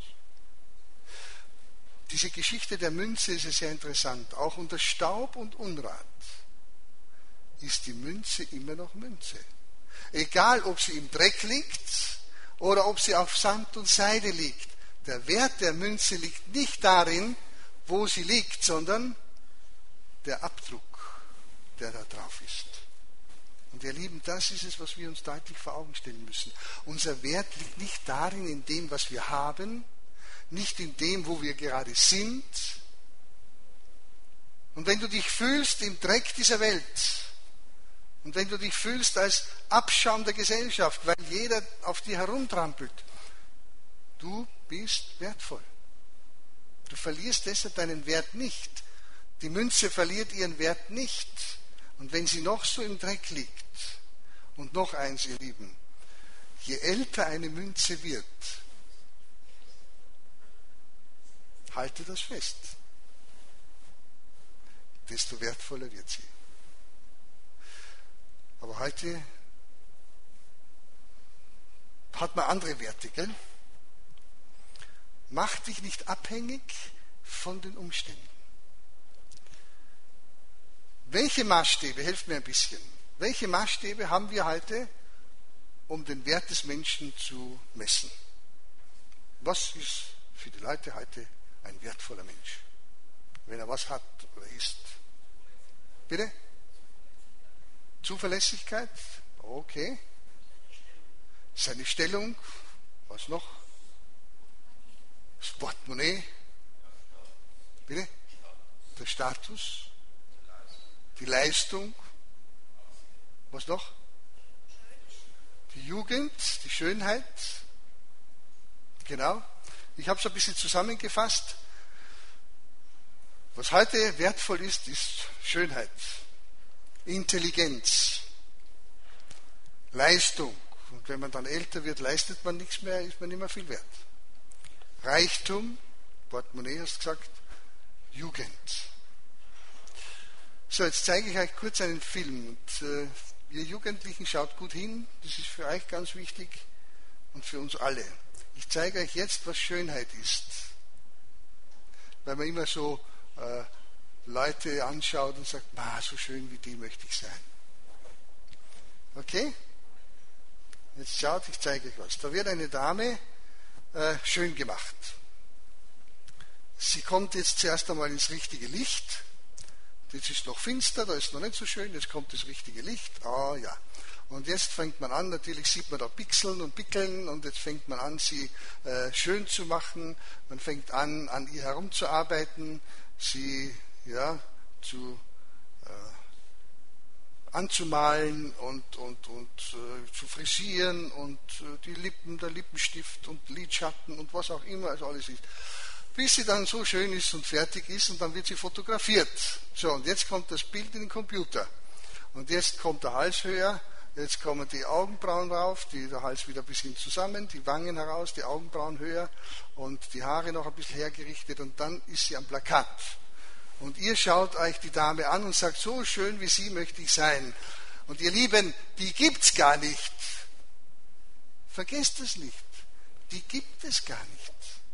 Diese Geschichte der Münze ist sehr interessant. Auch unter Staub und Unrat ist die Münze immer noch Münze. Egal, ob sie im Dreck liegt oder ob sie auf Sand und Seide liegt. Der Wert der Münze liegt nicht darin, wo sie liegt, sondern der Abdruck, der da drauf ist. Und ihr Lieben, das ist es, was wir uns deutlich vor Augen stellen müssen. Unser Wert liegt nicht darin, in dem, was wir haben, nicht in dem, wo wir gerade sind. Und wenn du dich fühlst im Dreck dieser Welt und wenn du dich fühlst als Abschaum der Gesellschaft, weil jeder auf dir herumtrampelt, du bist wertvoll. Du verlierst deshalb deinen Wert nicht. Die Münze verliert ihren Wert nicht. Und wenn sie noch so im Dreck liegt, und noch eins, ihr Lieben, je älter eine Münze wird, halte das fest, desto wertvoller wird sie. Aber heute hat man andere Werte, gell? Mach dich nicht abhängig von den Umständen. Welche Maßstäbe, helft mir ein bisschen, welche Maßstäbe haben wir heute, um den Wert des Menschen zu messen? Was ist für die Leute heute ein wertvoller Mensch, wenn er was hat oder ist? Bitte? Zuverlässigkeit? Okay. Seine Stellung? Was noch? Das Portemonnaie? Bitte? Der Status? Die Leistung? Was noch? Die Jugend, die Schönheit? Genau. Ich habe es ein bisschen zusammengefasst. Was heute wertvoll ist, ist Schönheit, Intelligenz, Leistung. Und wenn man dann älter wird, leistet man nichts mehr, ist man nicht mehr viel wert. Reichtum, Portemonnaie hast du gesagt, Jugend. So, jetzt zeige ich euch kurz einen Film. Und ihr Jugendlichen schaut gut hin, das ist für euch ganz wichtig und für uns alle. Ich zeige euch jetzt, was Schönheit ist. Weil man immer so Leute anschaut und sagt, so schön wie die möchte ich sein. Okay? Jetzt schaut, ich zeige euch was. Da wird eine Dame schön gemacht. Sie kommt jetzt zuerst einmal ins richtige Licht. Jetzt ist noch finster, da ist noch nicht so schön, jetzt kommt das richtige Licht. Ja. Und jetzt fängt man an, natürlich sieht man da Pixeln und Pickeln und jetzt fängt man an, sie schön zu machen. Man fängt an ihr herumzuarbeiten, sie anzumalen und zu frisieren und die Lippen, der Lippenstift und Lidschatten und was auch immer es alles ist. Bis sie dann so schön ist und fertig ist und dann wird sie fotografiert. So, und jetzt kommt das Bild in den Computer. Und jetzt kommt der Hals höher, jetzt kommen die Augenbrauen rauf, der Hals wieder ein bisschen zusammen, die Wangen heraus, die Augenbrauen höher und die Haare noch ein bisschen hergerichtet und dann ist sie am Plakat. Und ihr schaut euch die Dame an und sagt, so schön wie sie möchte ich sein. Und ihr Lieben, die gibt's gar nicht. Vergesst es nicht. Die gibt es gar nicht.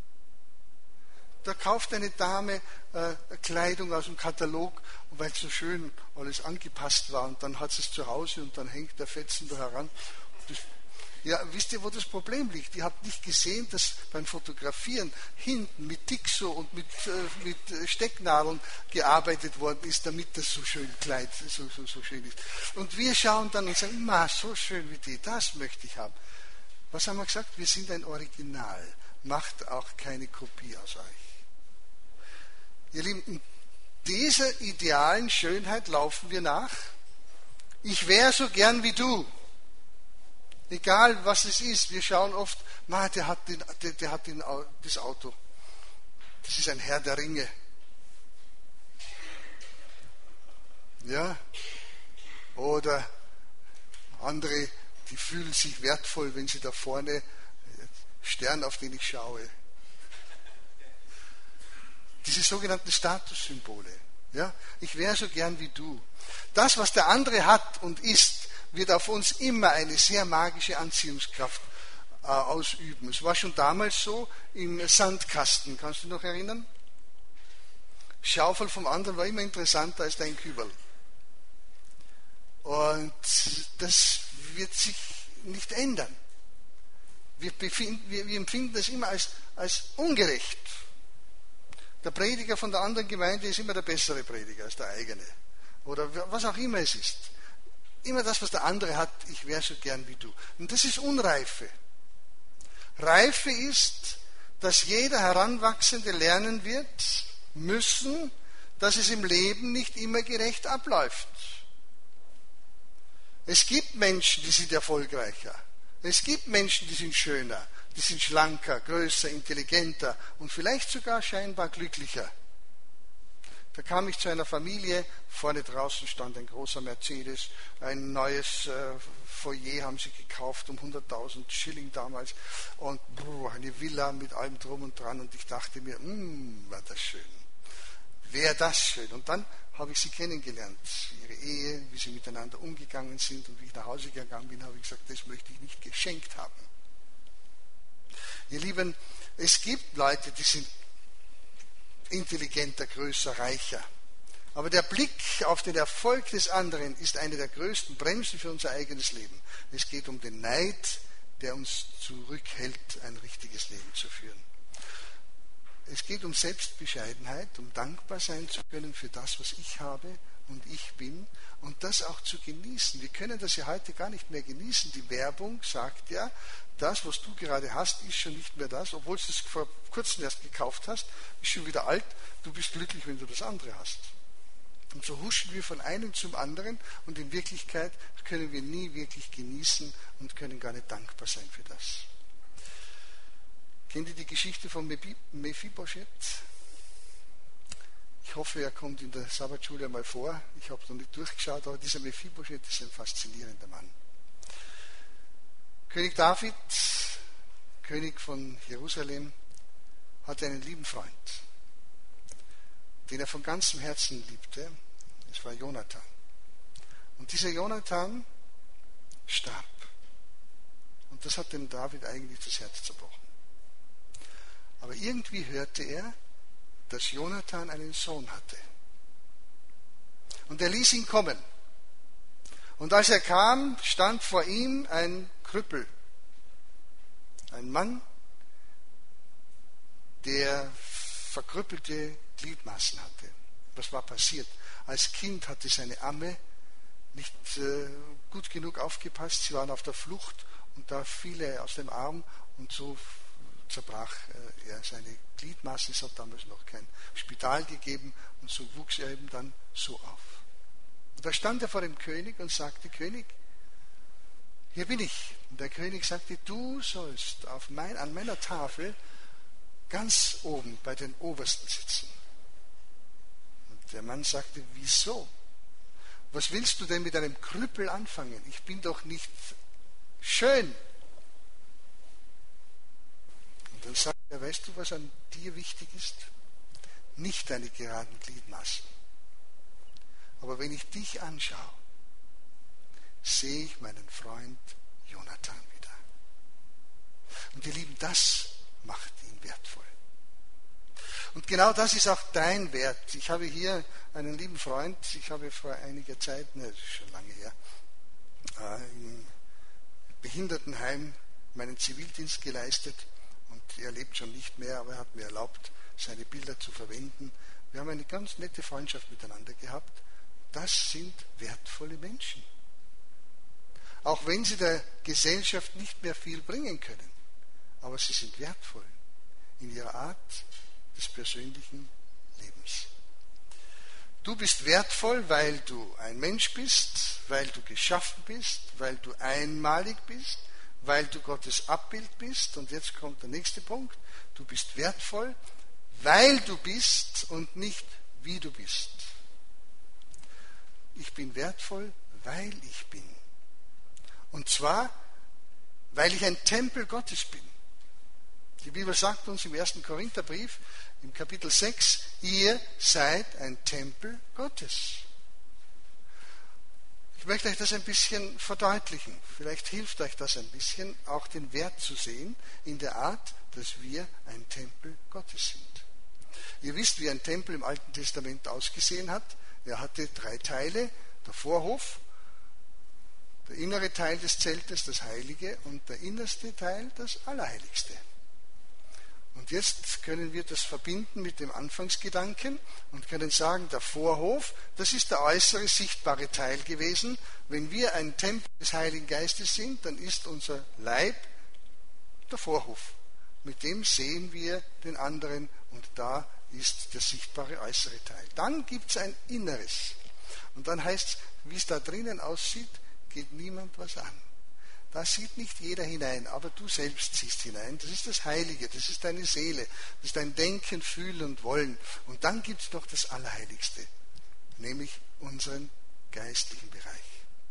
Da kauft eine Dame Kleidung aus dem Katalog, weil es so schön alles angepasst war und dann hat sie es zu Hause und dann hängt der Fetzen da heran. Wisst ihr, wo das Problem liegt? Ihr habt nicht gesehen, dass beim Fotografieren hinten mit Dixo und mit Stecknadeln gearbeitet worden ist, damit das so schön so schön ist. Und wir schauen dann und sagen, so schön wie die, das möchte ich haben. Was haben wir gesagt? Wir sind ein Original. Macht auch keine Kopie aus euch. Ihr Lieben, in dieser idealen Schönheit laufen wir nach. Ich wäre so gern wie du. Egal was es ist, wir schauen oft, der hat das Auto. Das ist ein Herr der Ringe. Ja? Oder andere, die fühlen sich wertvoll, wenn sie da vorne Stern, auf den ich schaue. Diese sogenannten Statussymbole. Ja? Ich wäre so gern wie du. Das, was der andere hat und ist, wird auf uns immer eine sehr magische Anziehungskraft ausüben. Es war schon damals so im Sandkasten. Kannst du dich noch erinnern? Schaufel vom anderen war immer interessanter als dein Kübel. Und das wird sich nicht ändern. Wir empfinden das immer als ungerecht. Der Prediger von der anderen Gemeinde ist immer der bessere Prediger als der eigene. Oder was auch immer es ist. immer das, was der andere hat, ich wäre so gern wie du. Und das ist Unreife. Reife ist, dass jeder Heranwachsende lernen wird müssen, dass es im Leben nicht immer gerecht abläuft. Es gibt Menschen, die sind erfolgreicher. Es gibt Menschen, die sind schöner, die sind schlanker, größer, intelligenter und vielleicht sogar scheinbar glücklicher. Da kam ich zu einer Familie, vorne draußen stand ein großer Mercedes, ein neues Foyer haben sie gekauft um 100.000 Schilling damals und eine Villa mit allem drum und dran und ich dachte mir, war das schön, wäre das schön. Und dann habe ich sie kennengelernt, ihre Ehe, wie sie miteinander umgegangen sind und wie ich nach Hause gegangen bin, habe ich gesagt, das möchte ich nicht geschenkt haben. Ihr Lieben, es gibt Leute, die sind intelligenter, größer, reicher. Aber der Blick auf den Erfolg des anderen ist eine der größten Bremsen für unser eigenes Leben. Es geht um den Neid, der uns zurückhält, ein richtiges Leben zu führen. Es geht um Selbstbescheidenheit, um dankbar sein zu können für das, was ich habe und ich bin und das auch zu genießen. Wir können das ja heute gar nicht mehr genießen. Die Werbung sagt ja, das, was du gerade hast, ist schon nicht mehr das, obwohl du es vor kurzem erst gekauft hast, ist schon wieder alt, du bist glücklich, wenn du das andere hast. Und so huschen wir von einem zum anderen und in Wirklichkeit können wir nie wirklich genießen und können gar nicht dankbar sein für das. Kennt ihr die Geschichte von Mephibosheth? Ich hoffe, er kommt in der Sabbatschule mal vor. Ich habe es noch nicht durchgeschaut, aber dieser Mephibosheth ist ein faszinierender Mann. König David, König von Jerusalem, hatte einen lieben Freund, den er von ganzem Herzen liebte. Das war Jonathan. Und dieser Jonathan starb. Und das hat dem David eigentlich das Herz zerbrochen. Aber irgendwie hörte er, dass Jonathan einen Sohn hatte. Und er ließ ihn kommen. Und als er kam, stand vor ihm ein Krüppel. Ein Mann, der verkrüppelte Gliedmaßen hatte. Was war passiert? Als Kind hatte seine Amme nicht gut genug aufgepasst. Sie waren auf der Flucht und da fiel er aus dem Arm und so zerbrach er seine Gliedmaßen. Es hat damals noch kein Spital gegeben und so wuchs er eben dann so auf. Und da stand er vor dem König und sagte, König, hier bin ich. Und der König sagte, du sollst an meiner Tafel ganz oben bei den Obersten sitzen. Und der Mann sagte, wieso? Was willst du denn mit einem Krüppel anfangen? Ich bin doch nicht schön. Und dann sagt er, weißt du, was an dir wichtig ist? Nicht deine geraden Gliedmaßen. Aber wenn ich dich anschaue, sehe ich meinen Freund Jonathan wieder. Und ihr Lieben, das macht ihn wertvoll. Und genau das ist auch dein Wert. Ich habe hier einen lieben Freund, ich habe vor einiger Zeit, das ist schon lange her, im Behindertenheim meinen Zivildienst geleistet. Und er lebt schon nicht mehr, aber er hat mir erlaubt, seine Bilder zu verwenden. Wir haben eine ganz nette Freundschaft miteinander gehabt. Das sind wertvolle Menschen. Auch wenn sie der Gesellschaft nicht mehr viel bringen können. Aber sie sind wertvoll in ihrer Art des persönlichen Lebens. Du bist wertvoll, weil du ein Mensch bist, weil du geschaffen bist, weil du einmalig bist, weil du Gottes Abbild bist. Und jetzt kommt der nächste Punkt. Du bist wertvoll, weil du bist und nicht wie du bist. Ich bin wertvoll, weil ich bin. Und zwar, weil ich ein Tempel Gottes bin. Die Bibel sagt uns im 1. Korintherbrief, im Kapitel 6, ihr seid ein Tempel Gottes. Ich möchte euch das ein bisschen verdeutlichen. Vielleicht hilft euch das ein bisschen, auch den Wert zu sehen, in der Art, dass wir ein Tempel Gottes sind. Ihr wisst, wie ein Tempel im Alten Testament ausgesehen hat. Er hatte 3 Teile, der Vorhof, der innere Teil des Zeltes, das Heilige, und der innerste Teil, das Allerheiligste. Und jetzt können wir das verbinden mit dem Anfangsgedanken und können sagen, der Vorhof, das ist der äußere sichtbare Teil gewesen. Wenn wir ein Tempel des Heiligen Geistes sind, dann ist unser Leib der Vorhof. Mit dem sehen wir den anderen und da ist der sichtbare äußere Teil. Dann gibt es ein Inneres. Und dann heißt es, wie es da drinnen aussieht, geht niemand was an. Da sieht nicht jeder hinein, aber du selbst siehst hinein. Das ist das Heilige, das ist deine Seele, das ist dein Denken, Fühlen und Wollen. Und dann gibt es noch das Allerheiligste, nämlich unseren geistlichen Bereich.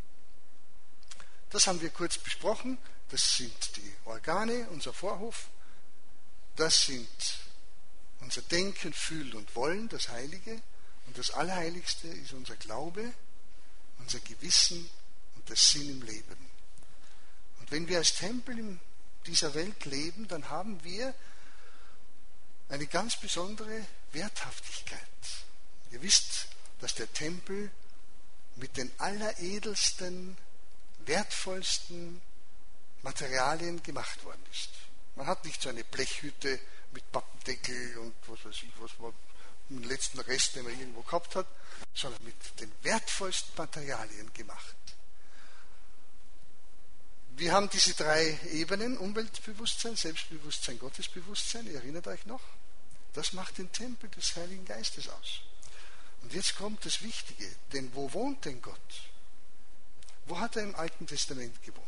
Das haben wir kurz besprochen. Das sind die Organe, unser Vorhof. Das sind unser Denken, Fühlen und Wollen, das Heilige. Und das Allerheiligste ist unser Glaube, unser Gewissen und der Sinn im Leben. Und wenn wir als Tempel in dieser Welt leben, dann haben wir eine ganz besondere Werthaftigkeit. Ihr wisst, dass der Tempel mit den alleredelsten, wertvollsten Materialien gemacht worden ist. Man hat nicht so eine Blechhütte mit Pappendeckel und was weiß ich, was man den letzten Rest, den man irgendwo gehabt hat, sondern mit den wertvollsten Materialien gemacht. Wir haben diese 3 Ebenen, Umweltbewusstsein, Selbstbewusstsein, Gottesbewusstsein, ihr erinnert euch noch? Das macht den Tempel des Heiligen Geistes aus. Und jetzt kommt das Wichtige, denn wo wohnt denn Gott? Wo hat er im Alten Testament gewohnt?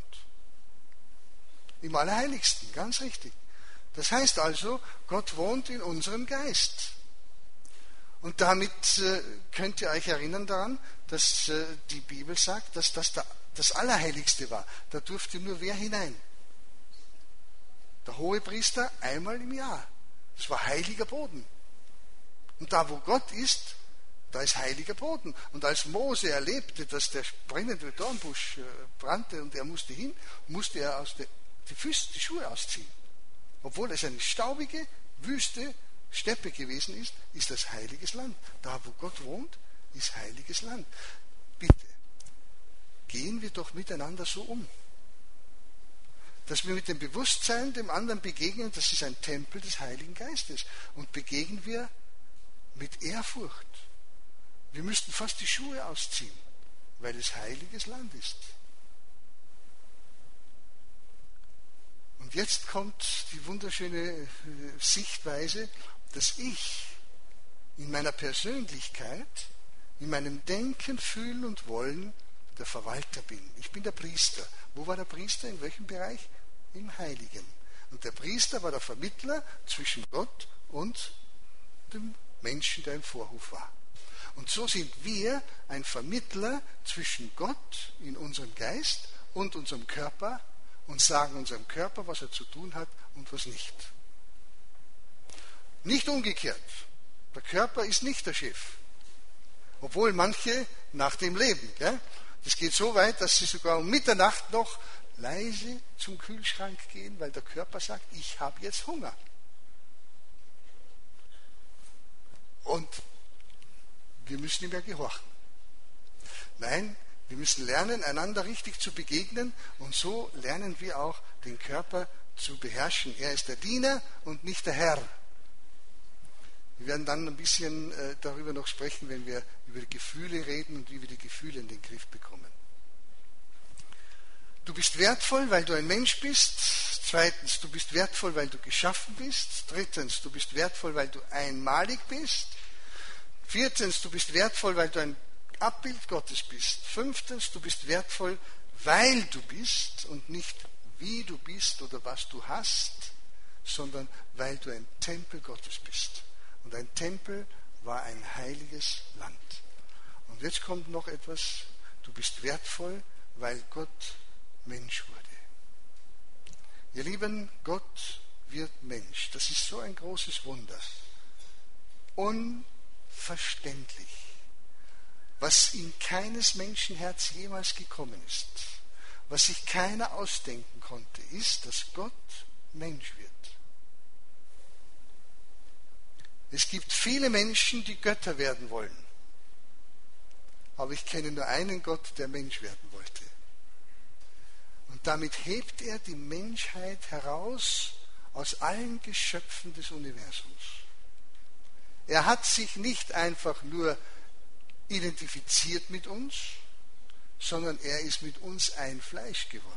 Im Allerheiligsten, ganz richtig. Das heißt also, Gott wohnt in unserem Geist. Und damit könnt ihr euch erinnern daran, dass die Bibel sagt, dass das Allerheiligste war. Da durfte nur wer hinein? Der Hohepriester einmal im Jahr. Das war heiliger Boden. Und da, wo Gott ist, da ist heiliger Boden. Und als Mose erlebte, dass der brennende Dornbusch brannte und er musste hin, musste er die Schuhe ausziehen. Obwohl es eine staubige, wüste Steppe gewesen ist, ist das heiliges Land. Da, wo Gott wohnt, ist heiliges Land. Bitte, gehen wir doch miteinander so um. Dass wir mit dem Bewusstsein dem anderen begegnen, das ist ein Tempel des Heiligen Geistes. Und begegnen wir mit Ehrfurcht. Wir müssten fast die Schuhe ausziehen, weil es heiliges Land ist. Und jetzt kommt die wunderschöne Sichtweise, dass ich in meiner Persönlichkeit, in meinem Denken, Fühlen und Wollen der Verwalter bin. Ich bin der Priester. Wo war der Priester? In welchem Bereich? Im Heiligen. Und der Priester war der Vermittler zwischen Gott und dem Menschen, der im Vorhof war. Und so sind wir ein Vermittler zwischen Gott in unserem Geist und unserem Körper und sagen unserem Körper, was er zu tun hat und was nicht. Nicht umgekehrt. Der Körper ist nicht der Chef. Obwohl manche nach dem leben. Gell? Das geht so weit, dass sie sogar um Mitternacht noch leise zum Kühlschrank gehen, weil der Körper sagt, ich habe jetzt Hunger. Und wir müssen ihm ja gehorchen. Nein, wir müssen lernen, einander richtig zu begegnen und so lernen wir auch, den Körper zu beherrschen. Er ist der Diener und nicht der Herr. Wir werden dann ein bisschen darüber noch sprechen, wenn wir über die Gefühle reden und wie wir die Gefühle in den Griff bekommen. Du bist wertvoll, weil du ein Mensch bist. Zweitens, du bist wertvoll, weil du geschaffen bist. Drittens, du bist wertvoll, weil du einmalig bist. Viertens, du bist wertvoll, weil du ein Abbild Gottes bist. Fünftens, du bist wertvoll, weil du bist und nicht wie du bist oder was du hast, sondern weil du ein Tempel Gottes bist. Und ein Tempel war ein heiliges Land. Und jetzt kommt noch etwas, du bist wertvoll, weil Gott Mensch wurde. Ihr Lieben, Gott wird Mensch. Das ist so ein großes Wunder. Unverständlich. Was in keines Menschenherz jemals gekommen ist, was sich keiner ausdenken konnte, ist, dass Gott Mensch wird. Es gibt viele Menschen, die Götter werden wollen. Aber ich kenne nur einen Gott, der Mensch werden wollte. Und damit hebt er die Menschheit heraus aus allen Geschöpfen des Universums. Er hat sich nicht einfach nur identifiziert mit uns, sondern er ist mit uns ein Fleisch geworden.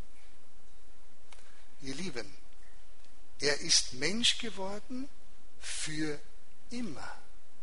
Ihr Lieben, er ist Mensch geworden für immer.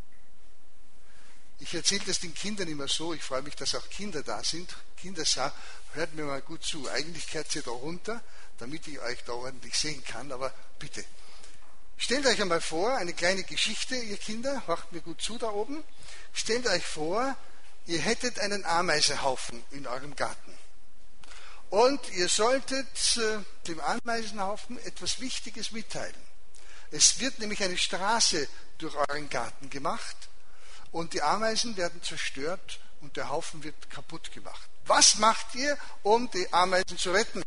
Ich erzähle das den Kindern immer so, ich freue mich, dass auch Kinder da sind. Kinder sagen, hört mir mal gut zu, eigentlich kehrt ihr da runter, damit ich euch da ordentlich sehen kann, aber bitte. Stellt euch einmal vor, eine kleine Geschichte, ihr Kinder, macht mir gut zu da oben. Stellt euch vor, ihr hättet einen Ameisenhaufen in eurem Garten. Und ihr solltet dem Ameisenhaufen etwas Wichtiges mitteilen. Es wird nämlich eine Straße durch euren Garten gemacht und die Ameisen werden zerstört und der Haufen wird kaputt gemacht. Was macht ihr, um die Ameisen zu retten?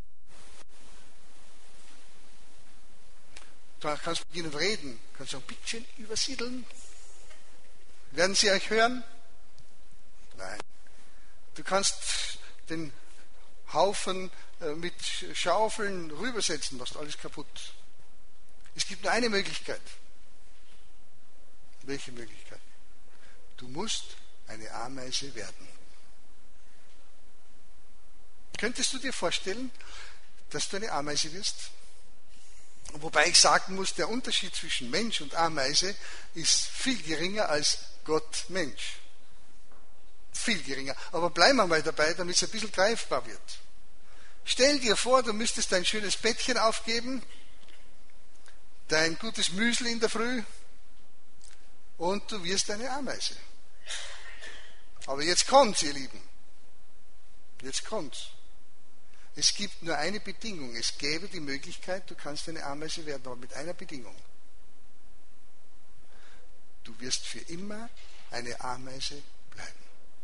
Da kannst du mit ihnen reden, kannst sagen, bitte übersiedeln. Werden sie euch hören? Nein. Du kannst den Haufen mit Schaufeln rübersetzen, machst alles kaputt. Es gibt nur eine Möglichkeit. Welche Möglichkeit? Du musst eine Ameise werden. Könntest du dir vorstellen, dass du eine Ameise wirst? Wobei ich sagen muss, der Unterschied zwischen Mensch und Ameise ist viel geringer als Gott-Mensch. Viel geringer. Aber bleiben wir mal dabei, damit es ein bisschen greifbar wird. Stell dir vor, du müsstest dein schönes Bettchen aufgeben, dein gutes Müsli in der Früh und du wirst eine Ameise. Aber jetzt kommt's, ihr Lieben. Jetzt kommt's. Es gibt nur eine Bedingung. Es gäbe die Möglichkeit, du kannst eine Ameise werden, aber mit einer Bedingung. Du wirst für immer eine Ameise bleiben.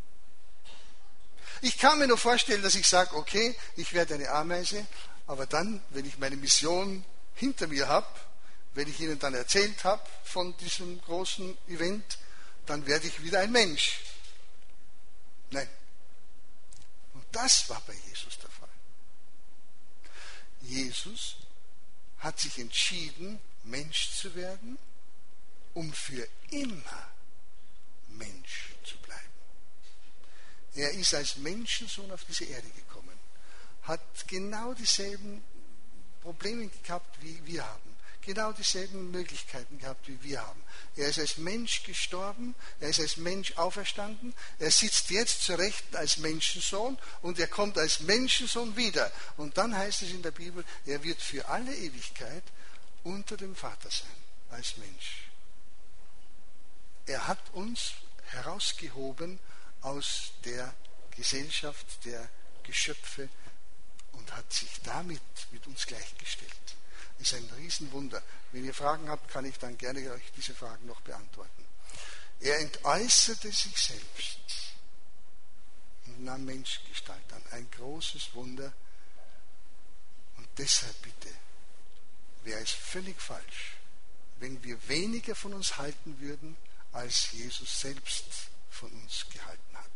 Ich kann mir nur vorstellen, dass ich sage, okay, ich werde eine Ameise, aber dann, wenn ich meine Mission hinter mir habe, wenn ich Ihnen dann erzählt habe von diesem großen Event, dann werde ich wieder ein Mensch. Nein. Und das war bei Jesus der Fall. Jesus hat sich entschieden, Mensch zu werden, um für immer Mensch zu bleiben. Er ist als Menschensohn auf diese Erde gekommen, hat genau dieselben Probleme gehabt, wie wir haben, genau dieselben Möglichkeiten gehabt, wie wir haben. Er ist als Mensch gestorben, er ist als Mensch auferstanden, er sitzt jetzt zur Rechten als Menschensohn und er kommt als Menschensohn wieder. Und dann heißt es in der Bibel, er wird für alle Ewigkeit unter dem Vater sein, als Mensch. Er hat uns herausgehoben aus der Gesellschaft der Geschöpfe und hat sich damit mit uns gleichgestellt. Das ist ein Riesenwunder. Wenn ihr Fragen habt, kann ich dann gerne euch diese Fragen noch beantworten. Er entäußerte sich selbst und nahm Menschgestalt an. Ein großes Wunder. Und deshalb bitte, wäre es völlig falsch, wenn wir weniger von uns halten würden, als Jesus selbst von uns gehalten hat.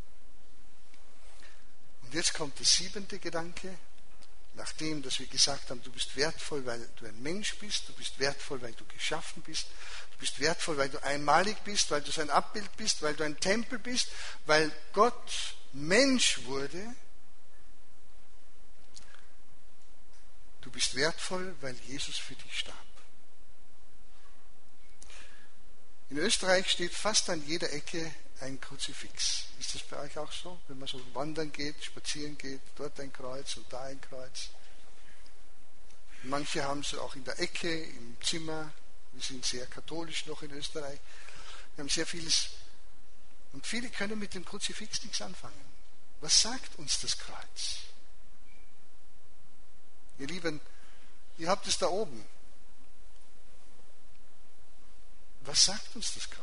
Und jetzt kommt der 7. Gedanke. Nachdem, dass wir gesagt haben, du bist wertvoll, weil du ein Mensch bist, du bist wertvoll, weil du geschaffen bist, du bist wertvoll, weil du einmalig bist, weil du sein Abbild bist, weil du ein Tempel bist, weil Gott Mensch wurde. Du bist wertvoll, weil Jesus für dich starb. In Österreich steht fast an jeder Ecke ein Kruzifix. Ist das bei euch auch so? Wenn man so wandern geht, spazieren geht, dort ein Kreuz und da ein Kreuz. Manche haben es auch in der Ecke, im Zimmer. Wir sind sehr katholisch noch in Österreich. Wir haben sehr vieles. Und viele können mit dem Kruzifix nichts anfangen. Was sagt uns das Kreuz? Ihr Lieben, ihr habt es da oben. Was sagt uns das Kreuz?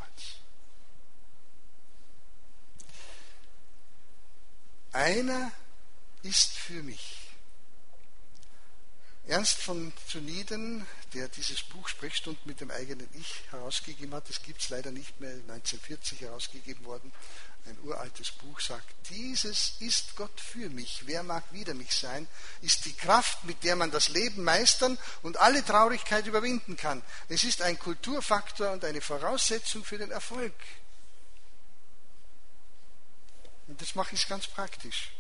Einer ist für mich Ernst von Zuniden, der dieses Buch Sprechstunden mit dem eigenen Ich herausgegeben hat, das gibt es leider nicht mehr, 1940 herausgegeben worden, ein uraltes Buch, sagt, dieses ist Gott für mich, wer mag wider mich sein, ist die Kraft, mit der man das Leben meistern und alle Traurigkeit überwinden kann. Es ist ein Kulturfaktor und eine Voraussetzung für den Erfolg. Und das mache ich ganz praktisch.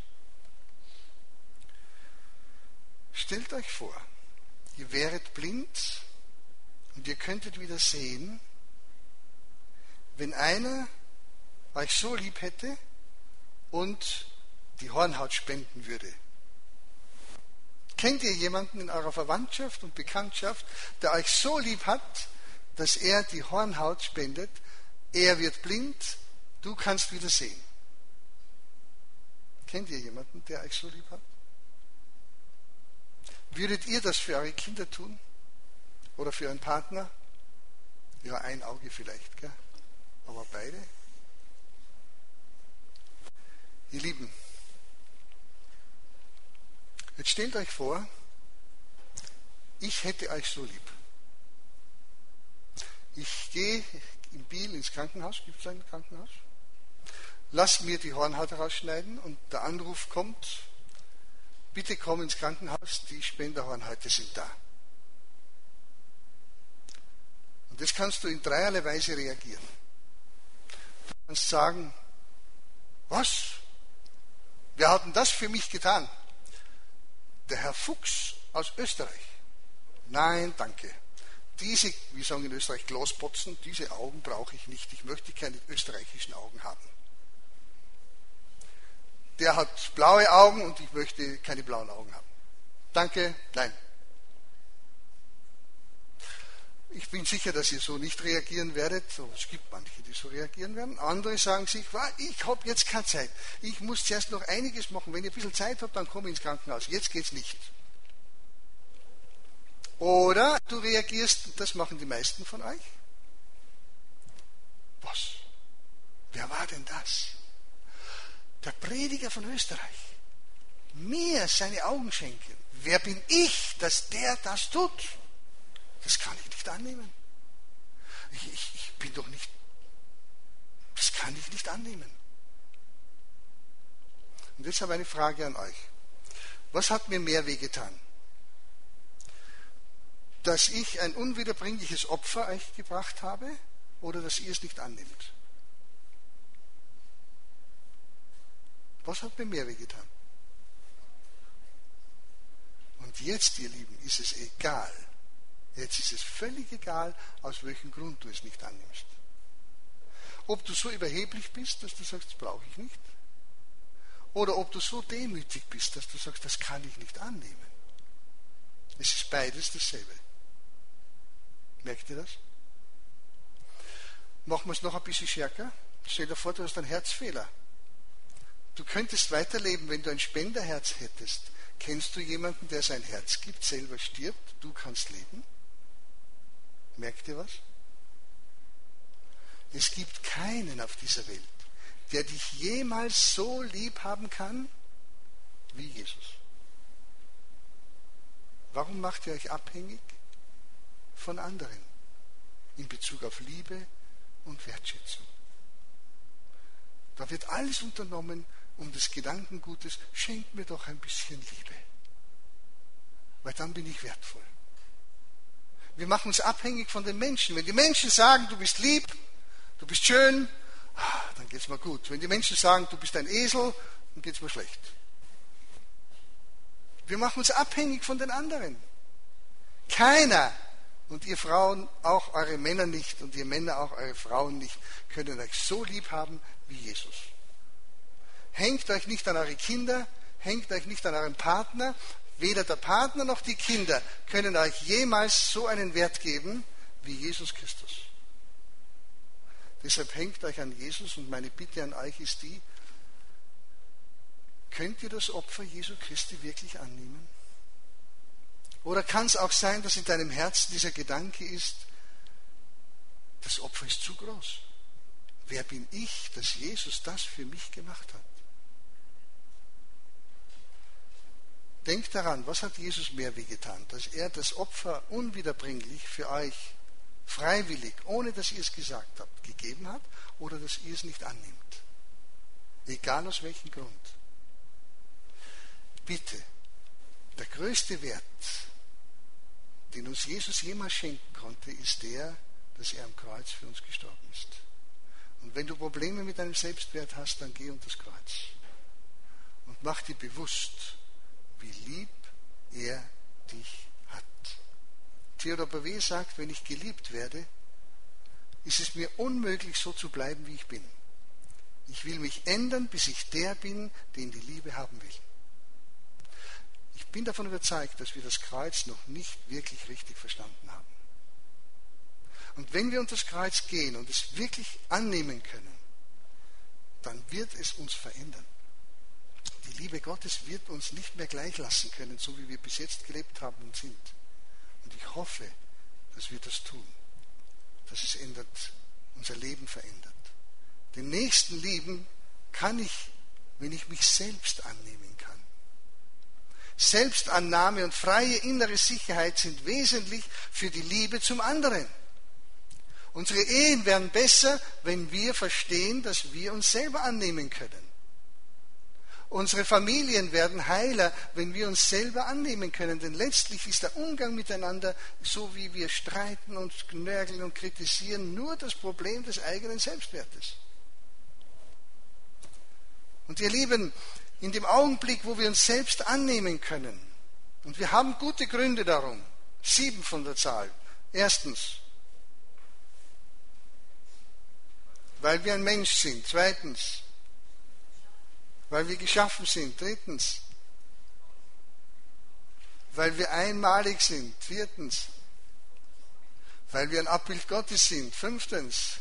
Stellt euch vor, ihr wäret blind und ihr könntet wieder sehen, wenn einer euch so lieb hätte und die Hornhaut spenden würde. Kennt ihr jemanden in eurer Verwandtschaft und Bekanntschaft, der euch so lieb hat, dass er die Hornhaut spendet? Er wird blind, du kannst wieder sehen. Kennt ihr jemanden, der euch so lieb hat? Würdet ihr das für eure Kinder tun? Oder für einen Partner? Ja, ein Auge vielleicht, gell? Aber beide? Ihr Lieben, jetzt stellt euch vor, ich hätte euch so lieb. Ich gehe in Biel ins Krankenhaus, gibt es ein Krankenhaus? Lass mir die Hornhaut herausschneiden und der Anruf kommt, bitte komm ins Krankenhaus, die Spenderhornhäute sind da. Und das kannst du in dreierlei Weise reagieren. Du kannst sagen, was? Wer hat denn das für mich getan? Der Herr Fuchs aus Österreich. Nein, danke. Diese, wir sagen in Österreich, Glaspotzen, diese Augen brauche ich nicht. Ich möchte keine österreichischen Augen haben. Der hat blaue Augen und ich möchte keine blauen Augen haben. Danke, nein. Ich bin sicher, dass ihr so nicht reagieren werdet. Es gibt manche, die so reagieren werden. Andere sagen sich, ich habe jetzt keine Zeit. Ich muss zuerst noch einiges machen. Wenn ihr ein bisschen Zeit habt, dann komme ich ins Krankenhaus. Jetzt geht's nicht. Oder du reagierst, das machen die meisten von euch. Was? Wer war denn das? Der Prediger von Österreich. Mir seine Augen schenken. Wer bin ich, dass der das tut? Das kann ich nicht annehmen. Ich bin doch nicht, das kann ich nicht annehmen. Und jetzt habe ich eine Frage an euch. Was hat mir mehr wehgetan? Dass ich ein unwiederbringliches Opfer euch gebracht habe oder dass ihr es nicht annimmt? Was hat mir mehr wehgetan? Und jetzt, ihr Lieben, ist es egal. Jetzt ist es völlig egal, aus welchem Grund du es nicht annimmst. Ob du so überheblich bist, dass du sagst, das brauche ich nicht. Oder ob du so demütig bist, dass du sagst, das kann ich nicht annehmen. Es ist beides dasselbe. Merkt ihr das? Machen wir es noch ein bisschen stärker. Stell dir vor, du hast einen Herzfehler. Du könntest weiterleben, wenn du ein Spenderherz hättest. Kennst du jemanden, der sein Herz gibt, selber stirbt, du kannst leben? Merkt ihr was? Es gibt keinen auf dieser Welt, der dich jemals so lieb haben kann wie Jesus. Warum macht ihr euch abhängig von anderen in Bezug auf Liebe und Wertschätzung? Da wird alles unternommen um des Gedankengutes, schenkt mir doch ein bisschen Liebe, weil dann bin ich wertvoll. Wir machen uns abhängig von den Menschen. Wenn die Menschen sagen, du bist lieb, du bist schön, dann geht es mir gut. Wenn die Menschen sagen, du bist ein Esel, dann geht es mir schlecht. Wir machen uns abhängig von den anderen. Keiner, und ihr Frauen auch eure Männer nicht und ihr Männer auch eure Frauen nicht, können euch so lieb haben wie Jesus. Hängt euch nicht an eure Kinder, hängt euch nicht an euren Partner. Weder der Partner noch die Kinder können euch jemals so einen Wert geben wie Jesus Christus. Deshalb hängt euch an Jesus und meine Bitte an euch ist die, könnt ihr das Opfer Jesu Christi wirklich annehmen? Oder kann es auch sein, dass in deinem Herzen dieser Gedanke ist, das Opfer ist zu groß. Wer bin ich, dass Jesus das für mich gemacht hat? Denkt daran, was hat Jesus mehr wehgetan? Dass er das Opfer unwiederbringlich für euch freiwillig, ohne dass ihr es gesagt habt, gegeben hat oder dass ihr es nicht annimmt. Egal aus welchem Grund. Bitte, der größte Wert, den uns Jesus jemals schenken konnte, ist der, dass er am Kreuz für uns gestorben ist. Und wenn du Probleme mit deinem Selbstwert hast, dann geh unter das Kreuz. Und mach dir bewusst, wie lieb er dich hat. Theodor Bauer sagt, wenn ich geliebt werde, ist es mir unmöglich, so zu bleiben, wie ich bin. Ich will mich ändern, bis ich der bin, den die Liebe haben will. Ich bin davon überzeugt, dass wir das Kreuz noch nicht wirklich richtig verstanden haben. Und wenn wir unter das Kreuz gehen und es wirklich annehmen können, dann wird es uns verändern. Die Liebe Gottes wird uns nicht mehr gleich lassen können, so wie wir bis jetzt gelebt haben und sind. Und ich hoffe, dass wir das tun, dass es ändert, unser Leben verändert. Den Nächsten lieben kann ich, wenn ich mich selbst annehmen kann. Selbstannahme und freie innere Sicherheit sind wesentlich für die Liebe zum anderen. Unsere Ehen werden besser, wenn wir verstehen, dass wir uns selber annehmen können. Unsere Familien werden heiler, wenn wir uns selber annehmen können. Denn letztlich ist der Umgang miteinander, so wie wir streiten und nörgeln und kritisieren, nur das Problem des eigenen Selbstwertes. Und ihr Lieben, in dem Augenblick, wo wir uns selbst annehmen können, und wir haben gute Gründe darum, 7 von der Zahl. Erstens, weil wir ein Mensch sind. Zweitens, weil wir geschaffen sind. Drittens, weil wir einmalig sind. Viertens, weil wir ein Abbild Gottes sind. Fünftens,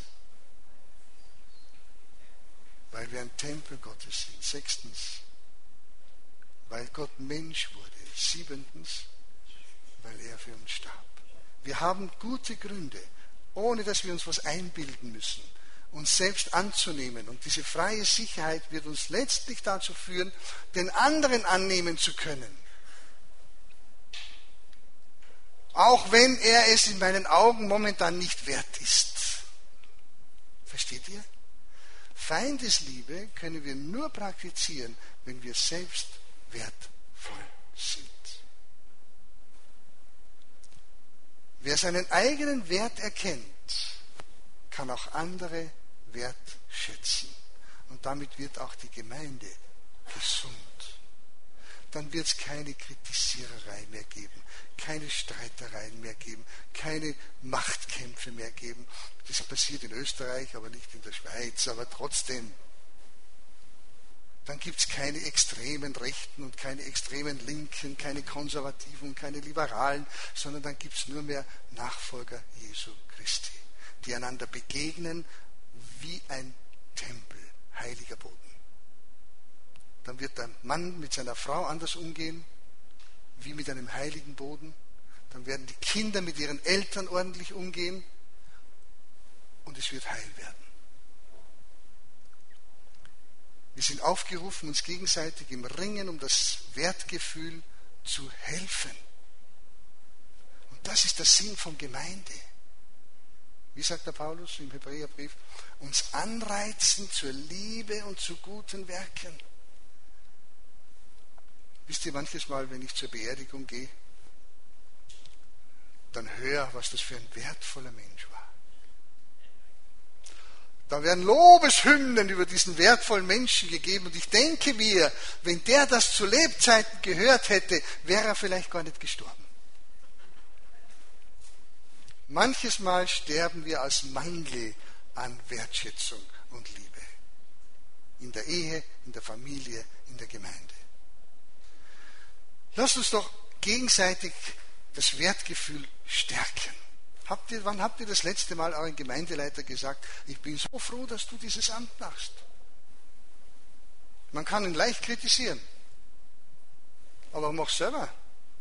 weil wir ein Tempel Gottes sind. Sechstens, weil Gott Mensch wurde. Siebentens, weil er für uns starb. Wir haben gute Gründe, ohne dass wir uns was einbilden müssen, uns selbst anzunehmen. Und diese freie Sicherheit wird uns letztlich dazu führen, den anderen annehmen zu können. Auch wenn er es in meinen Augen momentan nicht wert ist. Versteht ihr? Feindesliebe können wir nur praktizieren, wenn wir selbst wertvoll sind. Wer seinen eigenen Wert erkennt, kann auch andere wertschätzen. Und damit wird auch die Gemeinde gesund. Dann wird es keine Kritisiererei mehr geben, keine Streitereien mehr geben, keine Machtkämpfe mehr geben. Das passiert in Österreich, aber nicht in der Schweiz, aber trotzdem. Dann gibt es keine extremen Rechten und keine extremen Linken, keine Konservativen und keine Liberalen, sondern dann gibt es nur mehr Nachfolger Jesu Christi, die einander begegnen wie ein Tempel, heiliger Boden. Dann wird der Mann mit seiner Frau anders umgehen, wie mit einem heiligen Boden. Dann werden die Kinder mit ihren Eltern ordentlich umgehen und es wird heil werden. Wir sind aufgerufen, uns gegenseitig im Ringen um das Wertgefühl zu helfen. Und das ist der Sinn von Gemeinde. Wie sagt der Paulus im Hebräerbrief? Uns anreizen zur Liebe und zu guten Werken. Wisst ihr, manches Mal, wenn ich zur Beerdigung gehe, dann höre, was das für ein wertvoller Mensch war. Da werden Lobeshymnen über diesen wertvollen Menschen gegeben und ich denke mir, wenn der das zu Lebzeiten gehört hätte, wäre er vielleicht gar nicht gestorben. Manches Mal sterben wir aus Mangel an Wertschätzung und Liebe. In der Ehe, in der Familie, in der Gemeinde. Lasst uns doch gegenseitig das Wertgefühl stärken. Wann habt ihr das letzte Mal euren Gemeindeleiter gesagt, ich bin so froh, dass du dieses Amt machst? Man kann ihn leicht kritisieren, aber mach selber.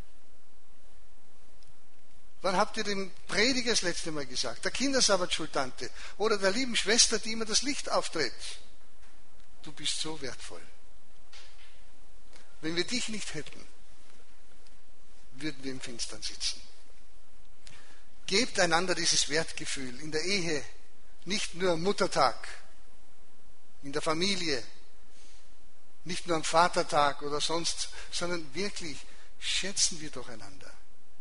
Wann habt ihr dem Prediger das letzte Mal gesagt, der Kindersabbatschultante oder der lieben Schwester, die immer das Licht auftritt? Du bist so wertvoll. Wenn wir dich nicht hätten, würden wir im Finstern sitzen. Gebt einander dieses Wertgefühl in der Ehe, nicht nur am Muttertag, in der Familie, nicht nur am Vatertag oder sonst, sondern wirklich schätzen wir doch einander.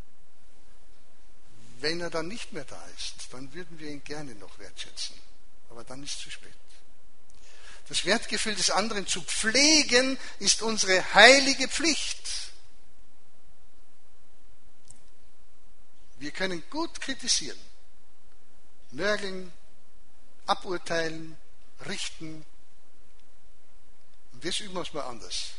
Wenn er dann nicht mehr da ist, dann würden wir ihn gerne noch wertschätzen. Aber dann ist es zu spät. Das Wertgefühl des anderen zu pflegen, ist unsere heilige Pflicht. Wir können gut kritisieren, nörgeln, aburteilen, richten. Und das üben wir uns mal anders.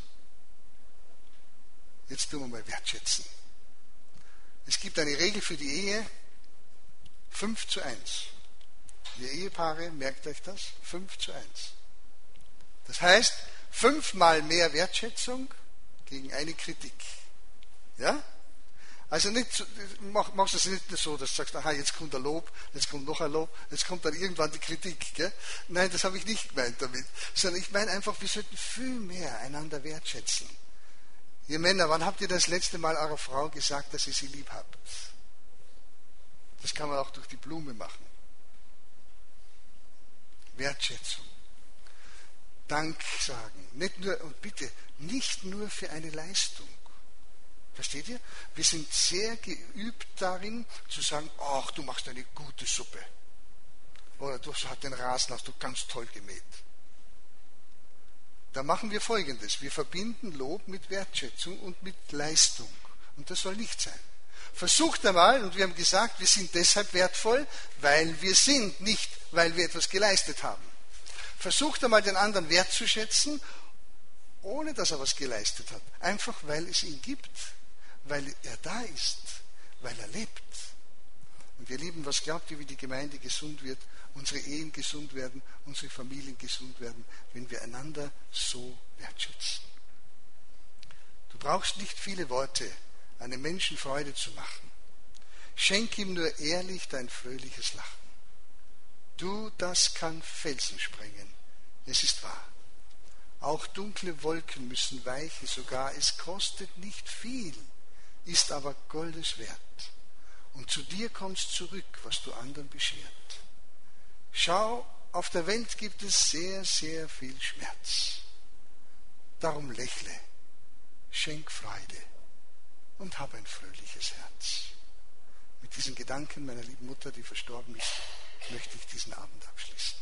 Jetzt tun wir mal wertschätzen. Es gibt eine Regel für die Ehe, 5:1. Ihr Ehepaare, merkt euch das, 5:1. Das heißt, 5-mal mehr Wertschätzung gegen eine Kritik. Ja? Also machst du es nicht so, dass du sagst, aha, jetzt kommt ein Lob, jetzt kommt noch ein Lob, jetzt kommt dann irgendwann die Kritik. Gell? Nein, das habe ich nicht gemeint damit. Sondern ich meine einfach, wir sollten viel mehr einander wertschätzen. Ihr Männer, wann habt ihr das letzte Mal eurer Frau gesagt, dass ihr sie lieb habt? Das kann man auch durch die Blume machen. Wertschätzung. Dank sagen. Nicht nur, und bitte, nicht nur für eine Leistung. Versteht ihr? Wir sind sehr geübt darin, zu sagen, ach, du machst eine gute Suppe. Oder du hast den Rasen, hast du ganz toll gemäht. Da machen wir Folgendes. Wir verbinden Lob mit Wertschätzung und mit Leistung. Und das soll nicht sein. Versucht einmal, und wir haben gesagt, wir sind deshalb wertvoll, weil wir sind, nicht weil wir etwas geleistet haben. Versucht einmal den anderen wertzuschätzen, ohne dass er was geleistet hat. Einfach weil es ihn gibt, weil er da ist, weil er lebt. Und ihr Lieben, was glaubt ihr, wie die Gemeinde gesund wird, unsere Ehen gesund werden, unsere Familien gesund werden, wenn wir einander so wertschätzen? Du brauchst nicht viele Worte, einem Menschen Freude zu machen. Schenk ihm nur ehrlich dein fröhliches Lachen. Du, das kann Felsen sprengen. Es ist wahr. Auch dunkle Wolken müssen weichen, sogar es kostet nicht viel, ist aber Goldes wert. Und zu dir kommst zurück, was du anderen beschert. Schau, auf der Welt gibt es sehr, sehr viel Schmerz. Darum lächle, schenk Freude und hab ein fröhliches Herz. Mit diesen Gedanken meiner lieben Mutter, die verstorben ist, möchte ich diesen Abend abschließen.